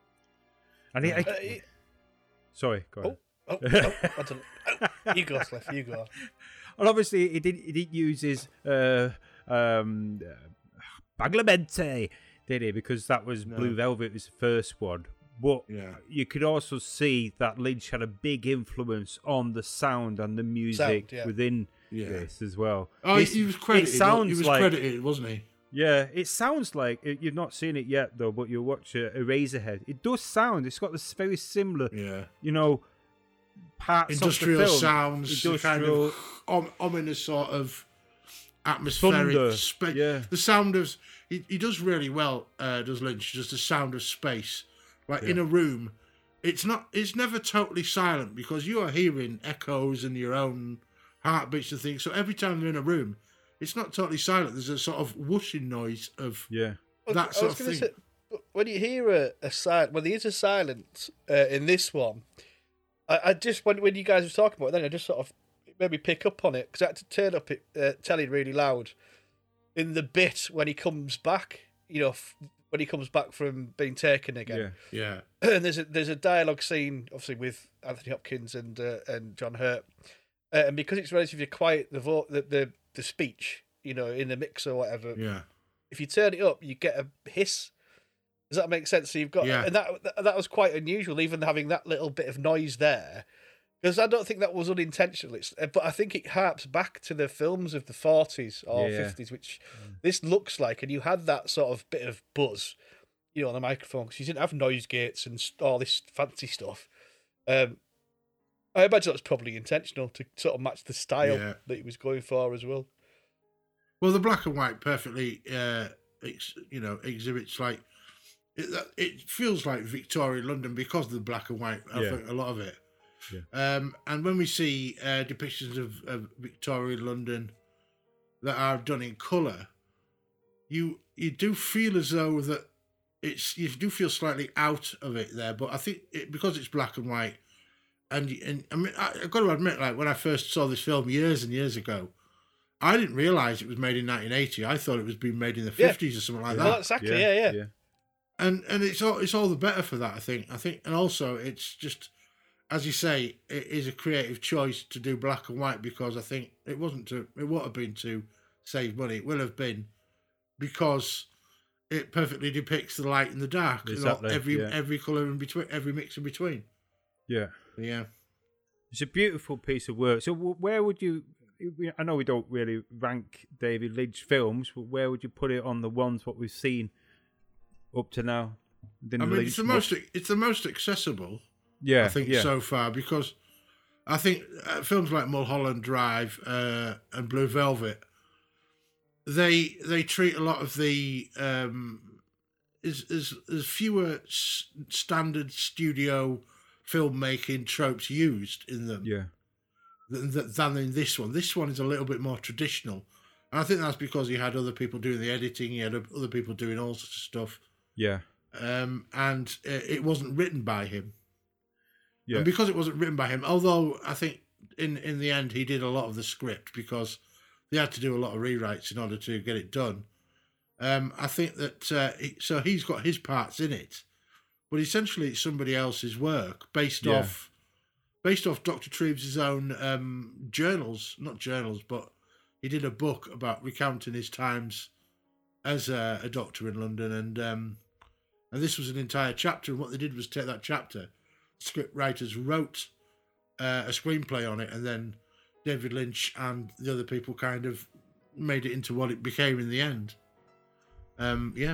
And he, I- Uh, it- sorry, go ahead. oh, oh, oh, I don't know. Oh, you go, Sliff. You go. Well, obviously, he didn't. He didn't use his uh, um, uh, Badalamenti, did he? Because that was Blue Velvet, was the first one. But Yeah. you could also see that Lynch had a big influence on the sound and the music Sound, yeah. within Yeah. this as well. oh, This- he was credited. It sounds he was like credited, wasn't he? yeah, it sounds like you've not seen it yet though, but you'll watch uh, Eraserhead. It does sound. It's got this very similar, Yeah. you know, parts Industrial of the film. sounds, the kind Industrial. of om- ominous sort of atmospheric Thunder, space. yeah. The sound of he, he does really well. Uh, does Lynch just the sound of space, like in a room? It's not. It's never totally silent because you are hearing echoes and your own heartbeats and things. So every time they're in a room, it's not totally silent. There's a sort of whooshing noise of Yeah. that I sort was of gonna thing. say, but when you hear a, a silent, well, there is a silence uh, in this one. I, I just when when you guys were talking about it, then I just sort of maybe pick up on it because I had to turn up it, uh, telly really loud in the bit when he comes back. You know, f- when he comes back from being taken again. Yeah. And there's a there's a dialogue scene, obviously with Anthony Hopkins and uh, and John Hurt, uh, and because it's relatively quiet, the vo- the, the the speech, you know, in the mix or whatever. Yeah. If you turn it up, you get a hiss. Does that make sense? So you've got, Yeah. and that that was quite unusual, even having that little bit of noise there, because I don't think that was unintentional. It's, but I think it harps back to the films of the forties or Yeah. fifties, which this looks like, and you had that sort of bit of buzz, you know, on the microphone because you didn't have noise gates and st- all this fancy stuff. Um, I imagine that's probably intentional to sort of match the style Yeah. that he was going for as well. Well, the black and white perfectly, uh, ex, you know, exhibits like it, it feels like Victorian London because of the black and white. I Yeah. think a lot of it. Yeah. Um, and when we see uh, depictions of, of Victorian London that are done in colour, you you do feel as though that it's you do feel slightly out of it there. But I think it, because it's black and white, and and I mean I, I've got to admit, like when I first saw this film years and years ago, I didn't realise it was made in nineteen eighty. I thought it was being made in the Yeah. fifties or something like Well, that. exactly, yeah, yeah. yeah. And and it's all it's all the better for that. I think. I think, and also it's just, as you say, it is a creative choice to do black and white because I think it wasn't to it would have been to save money. It will have been because it perfectly depicts the light and the dark, and all- Exactly, every yeah. every colour in between, every mix in between. Yeah. Yeah. It's a beautiful piece of work. So, wh- where would you? I know we don't really rank David Lynch films, but where would you put it on the ones what we've seen up to now? Within I the mean, Lynch it's the mo- most it's the most accessible. Yeah, I think yeah. so far because I think uh, films like Mulholland Drive uh, and Blue Velvet, they they treat a lot of the um, is is there's fewer s- standard studio filmmaking tropes used in them Yeah, than, than in this one. This one is a little bit more traditional, and I think that's because he had other people doing the editing, he had other people doing all sorts of stuff, yeah, um, and uh, it wasn't written by him. yeah. And because it wasn't written by him, although I think in, in the end he did a lot of the script because they had to do a lot of rewrites in order to get it done. Um, I think that uh, he, so he's got his parts in it, but essentially it's somebody else's work based Yeah. off based off Doctor Treves' own um, journals, not journals, but he did a book about recounting his times as a, a doctor in London, and um, and this was an entire chapter. And what they did was take that chapter. Script writers wrote uh, a screenplay on it, and then David Lynch and the other people kind of made it into what it became in the end. Um, yeah,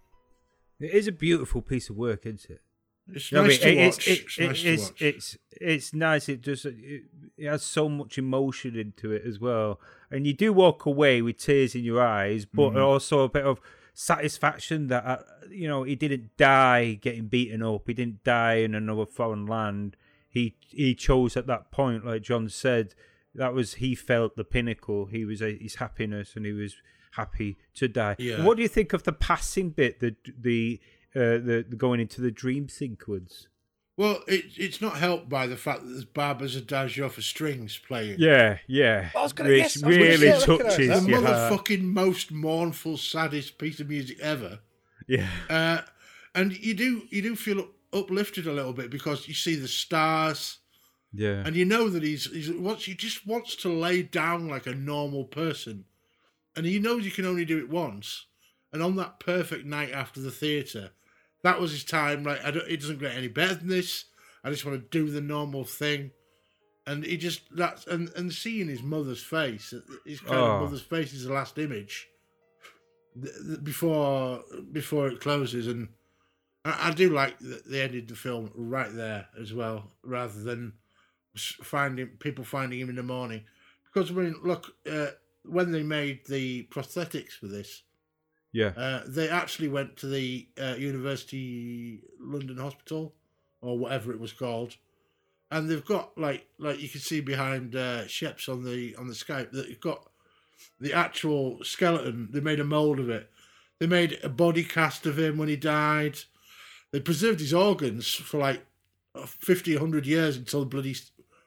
It is a beautiful piece of work, isn't it? it's You know what nice I mean? to It's- watch. it- It's it- nice to it's, watch. it's it's nice. It just it, it has so much emotion into it as well, and you do walk away with tears in your eyes, but Mhm. also a bit of satisfaction that uh, you know he didn't die getting beaten up. He didn't die in another foreign land. He he chose at that point, like John said, that was he felt the pinnacle. He was a, his happiness, and he was happy to die. Yeah. What do you think of the passing bit? The the uh, the, the going into the dream sequence. Well, it, it's not helped by the fact that there's Barbara's Adagio for strings playing. Yeah, yeah. I was gonna Which guess- I was gonna really say, I recognise touches The that. your heart. motherfucking most mournful, saddest piece of music ever. Yeah, Uh, and you do you do feel up, uplifted a little bit because you see the stars, yeah, and you know that he's he's wants he just wants to lay down like a normal person, and he knows he can only do it once. And on that perfect night after the theatre, that was his time. Like I don't, it doesn't get any better than this. I just want to do the normal thing, and he just that's and and seeing his mother's face, his kind Oh. of mother's face is the last image th- th- before before it closes, and I, I do like that they ended the film right there as well, rather than s- finding people finding him in the morning. Because I mean, look, uh, when they made the prosthetics for this, yeah, uh, they actually went to the uh, University London Hospital or whatever it was called, and they've got like like you can see behind uh, Sheps on the on the Skype that you've got the actual skeleton. They made a mold of it. They made a body cast of him when he died. They preserved his organs for like fifty, one hundred years until the bloody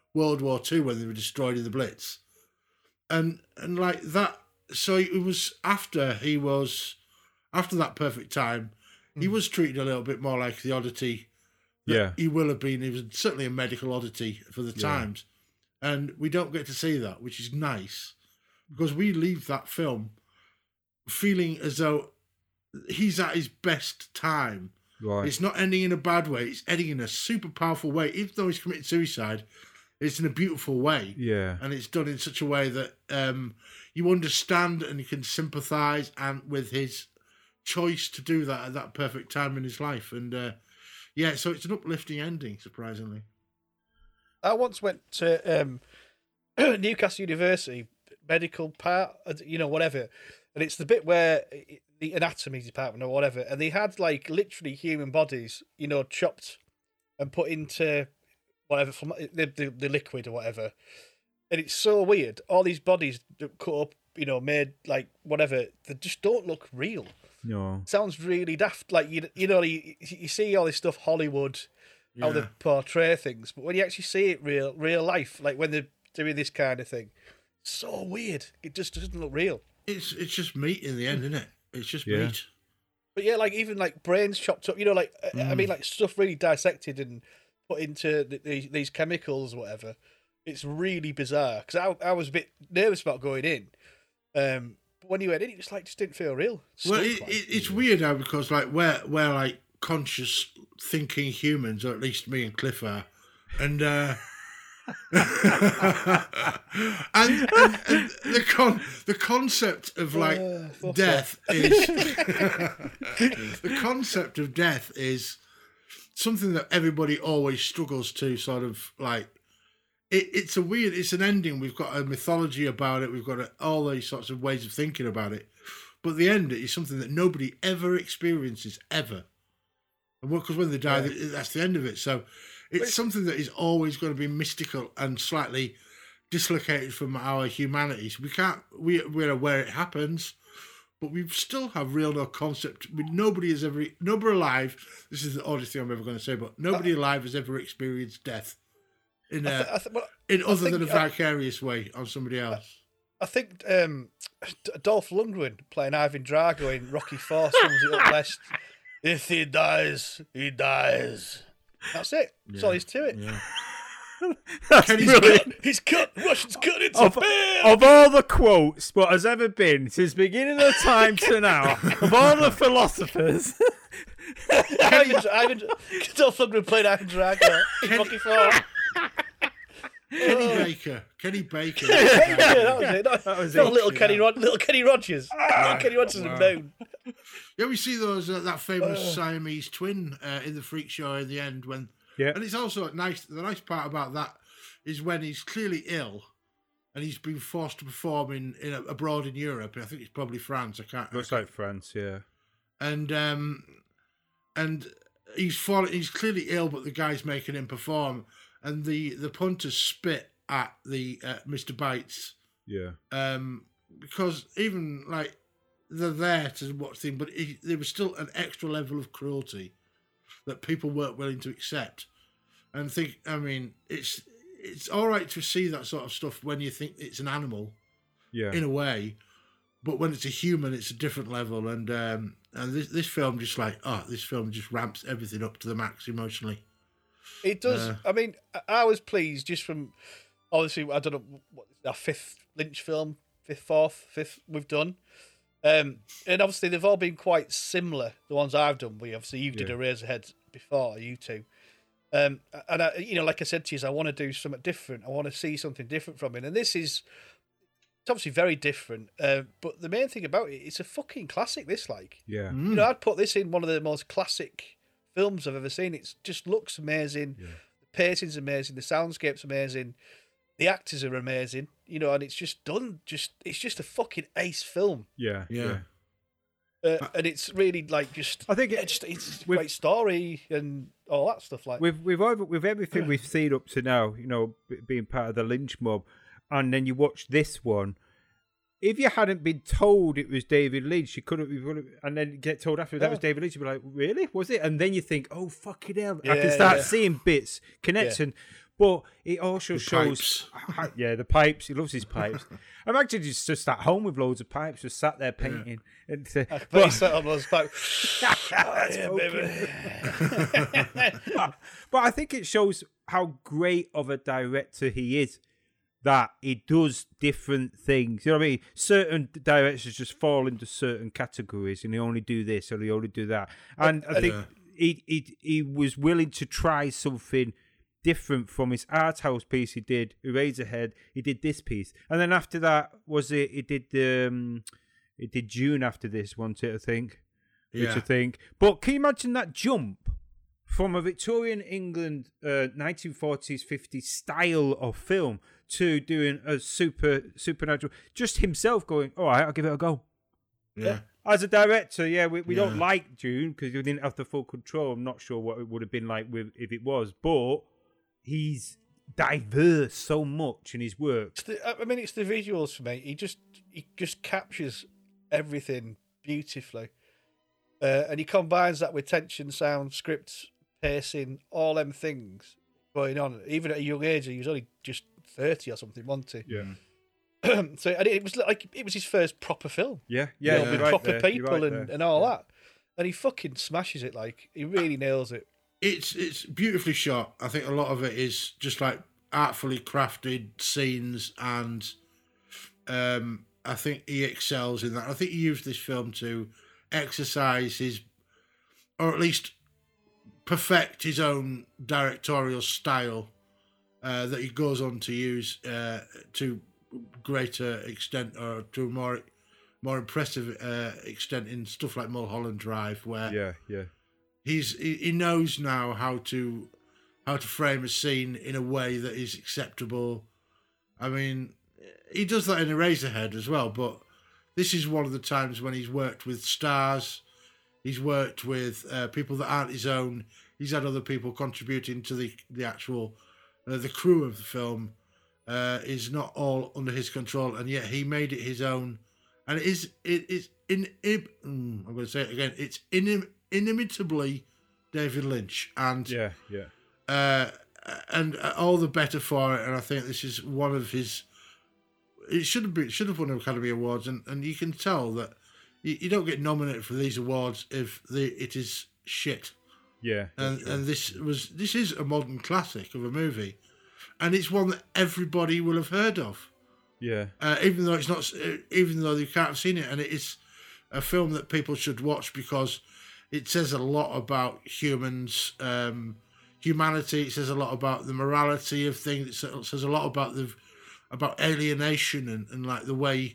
World War Two when they were destroyed in the Blitz, and and like that. So it was after he was after that perfect time. He was treated a little bit more like the oddity. That Yeah. he will have been. He was certainly a medical oddity for the Yeah. times, and we don't get to see that, which is nice, because we leave that film feeling as though he's at his best time. Right. It's not ending in a bad way. It's ending in a super powerful way. Even though he's committed suicide, it's in a beautiful way. Yeah. And it's done in such a way that um, you understand and you can sympathise and with his choice to do that at that perfect time in his life. And uh, yeah, so it's an uplifting ending, surprisingly. I once went to um, Newcastle University medical part, you know, whatever, and it's the bit where the anatomy department or whatever, and they had like literally human bodies, you know, chopped and put into whatever from the, the the liquid or whatever, and it's so weird. All these bodies cut up, you know, made like whatever, they just don't look real. No. Sounds really daft. Like you, you know, you, you see all this stuff Hollywood, how Yeah. they portray things, but when you actually see it real, real life, like when they're doing this kind of thing, it's so weird. It just doesn't look real. It's it's just meat in the end, isn't it? It's just Yeah. meat. But yeah, like even like brains chopped up, you know, like I- I mean, like stuff really dissected and put into the, these these chemicals, or whatever. It's really bizarre because I I was a bit nervous about going in, um, but when you went in, it just like just didn't feel real. Well, Stunk, it, like. it, it's weird now because like we're we're like conscious thinking humans, or at least me and Cliff are, and uh, and, and, and the con the concept of like Uh, fuck death is the concept of death is something that everybody always struggles to sort of like. It, it's a weird, it's an ending. We've got a mythology about it. We've got a, all these sorts of ways of thinking about it. But the end is something that nobody ever experiences, ever. And because when they die, Yeah. that's the end of it. So it's something that is always going to be mystical and slightly dislocated from our humanity. So we can't, we, we're aware it happens, but we still have real no concept. I mean, nobody has ever, nobody alive, this is the oddest thing I'm ever going to say, but nobody alive has ever experienced death. In, I a, th- I th- well, in I other think- than a vicarious way on somebody else. I think um, D- Dolph Lundgren playing Ivan Drago in Rocky Four sums it up best. If he dies, he dies. That's it. That's all there is to it. That's Kenny's brilliant. He's cut. Russians cut into Of, bear. of all the quotes what has ever been since beginning of time to now, of all the philosophers, Ivan, Ivan, Dolph Lundgren playing Ivan Drago in Rocky Four. Kenny Baker. Kenny Baker. Yeah, that was it. Not, That was not it. little Kenny Rod, little Kenny Rogers. Little Kenny Rogers Wow. have known. Yeah, we see those uh, that famous Siamese twin uh, in the freak show in the end when, yeah, and it's also nice. The nice part about that is when he's clearly ill, and he's been forced to perform in, in abroad in Europe. I think it's probably France. I can't. looks like France, yeah, and um, and he's falling. He's clearly ill, but the guy's making him perform, and the the punters spit at the uh, Mister Bites. yeah, Um, because even like they're there to watch things, but it, there was still an extra level of cruelty that people weren't willing to accept. And think, I mean, it's it's all right to see that sort of stuff when you think it's an animal, yeah. in a way, but when it's a human, it's a different level. And um, and this this film just like oh, this film just ramps everything up to the max emotionally. It does. Uh, I mean, I- I was pleased just from obviously. I don't know what our fifth Lynch film, fifth, fourth, fifth we've done, um, and obviously they've all been quite similar. The ones I've done. We obviously you did Yeah. a Razorhead before, you two, um, and I, you know, like I said to you, I want to do something different. I want to see something different from it, and this is. It's obviously very different, uh, but the main thing about it, it's a fucking classic. This, like, Yeah, Mm. you know, I'd put this in one of the most classic films I've ever seen. It just looks amazing. Yeah. The pacing's amazing. The soundscape's amazing. The actors are amazing. You know, and it's just done. Just it's just a fucking ace film, yeah, Yeah. yeah. uh, and it's really like just. I think it- it's, it's a with- great story and all that stuff. Like, With with over, with everything we've seen up to now, you know, b- being part of the Lynch mob, and then you watch this one. If you hadn't been told it was David Lynch, you couldn't, you wouldn't- and then get told after that Yeah. was David Lynch, you'd be like, really? Was it? And then you think, oh, fucking hell. I Yeah, can start yeah. seeing bits, connecting. But it also The shows, how, yeah, the pipes. He loves his pipes. Imagine he's just at home with loads of pipes, just sat there painting. Yeah. And uh, But but, he sat on those pipes. Oh, yeah, baby. but I think it shows how great of a director he is. That he does different things. You know what I mean? Certain directors just fall into certain categories, and they only do this or they only do that. And I think Yeah. he he he was willing to try something different from his art house piece he did, Eraserhead. He did this piece, and then after that was it? He did the um, he did June after this, wasn't it? I think. Which Yeah. I think. But can you imagine that jump from a Victorian England uh, nineteen forties, fifties style of film to doing a super supernatural? Just himself going, all right, I'll give it a go. Yeah. As a director, yeah, we, we don't Yeah. like June because we didn't have the full control. I'm not sure what it would have been like with if it was, but he's diverse so much in his work. It's the, I mean, it's the visuals for me. He just he just captures everything beautifully, uh, and he combines that with tension, sound, scripts, pacing, all them things going on. Even at a young age, he was only just thirty or something, wasn't he? Yeah, So and it was like it was his first proper film. yeah, You yeah. know, you're with right proper there, you're people right and, there. and all Yeah. that, and he fucking smashes it. Like he really nails it. It's it's beautifully shot. I think a lot of it is just like artfully crafted scenes, and um, I think he excels in that. I think he used this film to exercise his, or at least perfect his own directorial style uh, that he goes on to use uh, to greater extent, or to a more more impressive uh, extent in stuff like Mulholland Drive, where Yeah, yeah. he's he, he knows now how to how to frame a scene in a way that is acceptable. I mean, he does that in Eraserhead as well, but this is one of the times when he's worked with stars. He's worked with uh, people that aren't his own. He's had other people contributing to the the actual uh, the crew of the film. Uh, is not all under his control, and yet he made it his own. And it is it is in, in mm, I'm going to say it again. It's inim, inimitably David Lynch, and Yeah, yeah. uh, and all the better for it. And I think this is one of his. It should have been it should have won Academy Awards, and, and you can tell that you, you don't get nominated for these awards if the it is shit. Yeah. And and this was this is a modern classic of a movie, and it's one that everybody will have heard of. Yeah. Uh, even though it's not, even though they can't have seen it, and it is a film that people should watch because it says a lot about humans, um, humanity. It says a lot about the morality of things. It says a lot about the about alienation and, and like the way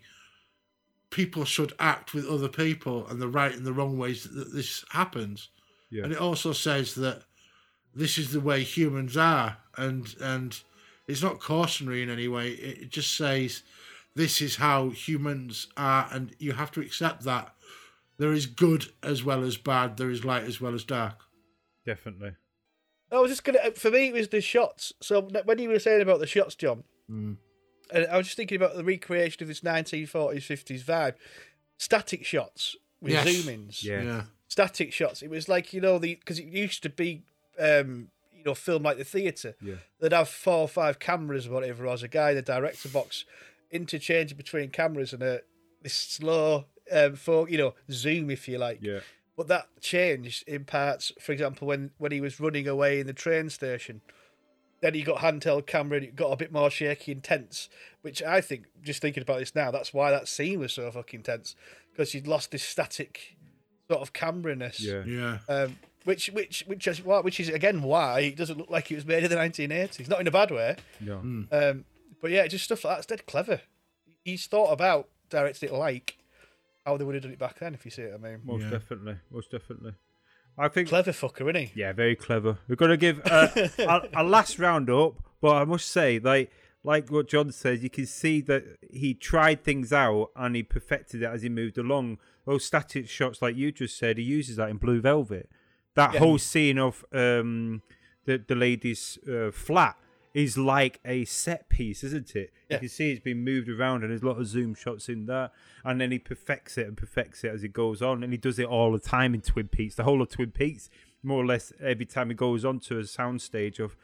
people should act with other people and the right and the wrong ways that, that this happens. Yeah. And it also says that this is the way humans are, and and. It's not cautionary in any way. It just says this is how humans are, and you have to accept that. There is good as well as bad. There is light as well as dark. Definitely. I was just gonna. For me, it was the shots. So when you were saying about the shots, John, Mm. and I was just thinking about the recreation of this nineteen forties, fifties vibe. Static shots with Yes. zoom-ins. Yeah. Yeah. Static shots. It was like, you know, the because it used to be, um, you know, film like the theatre. Yeah. They'd have four or five cameras or whatever. As a guy in the director box, interchanging between cameras and a this slow, um, for you know, zoom if you like. Yeah. But that changed in parts. For example, when when he was running away in the train station, then he got handheld camera and it got a bit more shaky and tense. Which I think, just thinking about this now, that's why that scene was so fucking tense, because he'd lost this static sort of camera-ness. Yeah. Yeah. Um, which which which is why which is again why it doesn't look like it was made in the nineteen eighties. Not in a bad way. No. Um, but yeah, just stuff like that's dead clever. He's thought about directing it like how they would have done it back then, if you see it. I mean, Most Yeah. definitely. Most definitely. I think. clever fucker, isn't he? Yeah, very clever. We're gonna give uh, a, a last round up, but I must say, like, like what John says, you can see that he tried things out and he perfected it as he moved along. Those static shots, like you just said, he uses that in Blue Velvet. That Yeah. whole scene of um, the the lady's uh, flat is like a set piece, isn't it? Yeah. You can see it's been moved around, and there's a lot of zoom shots in that. And then he perfects it and perfects it as he goes on, and he does it all the time in Twin Peaks. The whole of Twin Peaks, more or less, every time he goes onto a soundstage of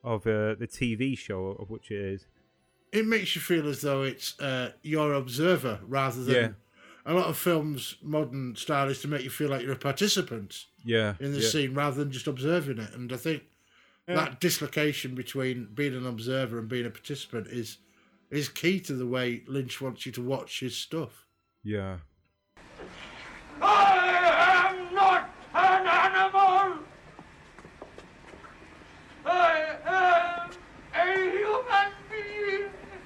of uh, the T V show of which it is. It makes you feel as though it's uh, your observer rather than Yeah. a lot of films. Modern style is to make you feel like you're a participant Yeah, in the yeah. scene rather than just observing it. And I think that dislocation between being an observer and being a participant is is key to the way Lynch wants you to watch his stuff. Yeah. I am not an animal. I am a human being.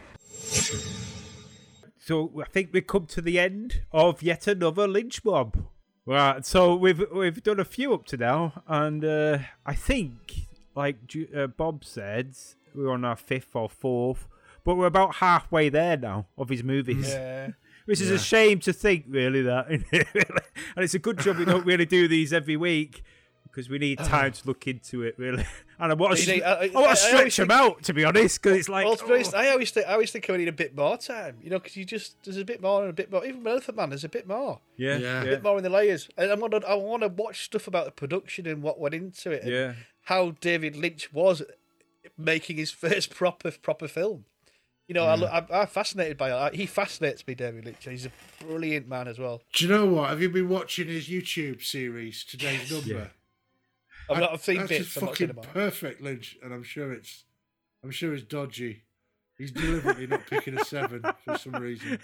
So I think we come to the end of yet another Lynch mob. Right, so we've we've done a few up to now, and uh, I think, like Ju- uh, Bob said, we're on our fifth or fourth, but we're about halfway there now of his movies. Yeah. Which is Yeah. a shame to think, really, that. And it's a good job we don't really do these every week, because we need time to look into it, really. And I want You to, see, I- I- I want I- I to always stretch them think- out, to be honest, because it's like... Well, to be honest, oh. I always think I always think I need a bit more time, you know, because you just there's a bit more and a bit more. Even with Elephant Man, there's a bit more, Yeah, Yeah. a yeah, bit more in the layers. And I want to I want to watch stuff about the production and what went into it, and yeah. how David Lynch was making his first proper proper film. You know, I, I'm, I'm fascinated by it. He fascinates me, David Lynch. He's a brilliant man as well. Do you know what? Have you been watching his YouTube series, Today's Number? Yeah. I've not I've seen That's bits. just I've not seen fucking them all. perfect, Lynch, and I'm sure it's, I'm sure it's dodgy. He's deliberately not picking a seven for some reason.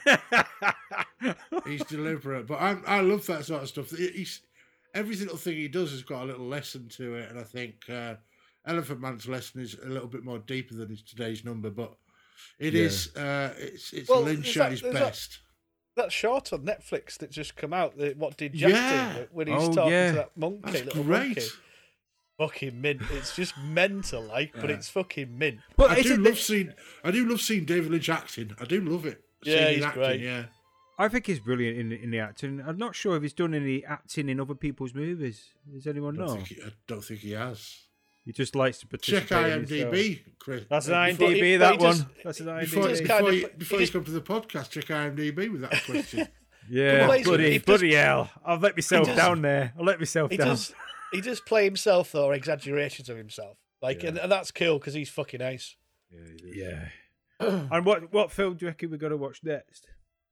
He's deliberate, but I I love that sort of stuff. He's every little thing he does has got a little lesson to it, and I think uh, Elephant Man's lesson is a little bit more deeper than his Today's Number, but it Yeah. is uh, it's it's Well, Lynch is at that- his is that- best. That short on Netflix that just come out, the, what did Jack Yeah. do? When he's Oh, talking yeah. to that monkey, That's little great. monkey. Fucking mint. It's just mental, like, but Yeah. it's fucking mint. But I is do it love the- seeing I do love seeing David Lynch acting. I do love it. Yeah, Seeing his he's acting, great. Yeah. I think he's brilliant in in the acting. I'm not sure if he's done any acting in other people's movies. Does anyone I don't, know? think he, I don't think he has. He just likes to participate. Check in himself. IMDb, Chris. That's an Uh, before- IMDb, he- that he one. just- That's an Before, IMDb. just before, kind of- you, before he you just- come to the podcast, check IMDb with that question. Yeah, Well, he's- bloody, he just- bloody hell. I'll let myself does- down there. I'll let myself He down. does, he does play himself, though, or exaggerations of himself. Like, Yeah. and, and that's cool because he's fucking nice. Yeah. And what, what film do you reckon we're going to watch next?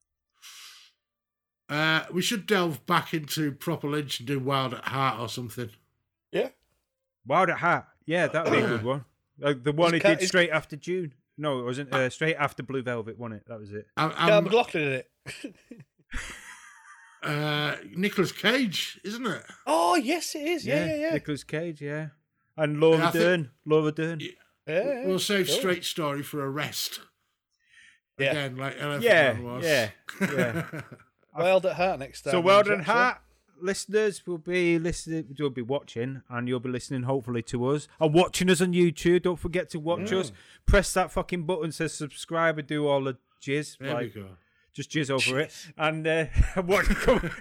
Uh, we should delve back into proper Lynch and do Wild at Heart or something. Yeah. Wild at Heart. Yeah, that would be a good one. Like the one he Is Ca- did is- straight after June. No, it wasn't. Uh, straight after Blue Velvet, wasn't it? That was it. I'm, Carl I'm, McLaughlin in it. uh, Nicolas Cage, isn't it? Oh, yes, it is. Yeah, yeah, yeah. Nicolas Cage, yeah. And Laura Yeah, I think- Dern. Laura Dern. Yeah. Yeah, yeah, We'll save cool. Straight Story for Arrest. Yeah. Again, like Elephant Yeah, Man was. yeah, yeah. Wild at Heart next time. So Wild Jack, and so- Heart listeners will be listening, will be watching, and you'll be listening hopefully to us and watching us on YouTube. Don't forget to watch us. Press that fucking button, says subscribe, and do all the jizz. There like, we go. just jizz over it, and uh, what? Come,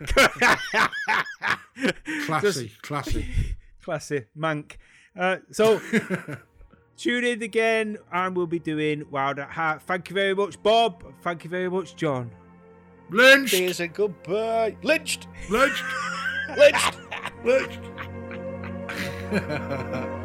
Classy, classy. classy, mank. Uh, so tune in again, and we'll be doing Wild at Heart. Thank you very much, Bob. Thank you very much, John. Lynched! Cheers and goodbye. Lynched. Lynched! Lynched. Lynched!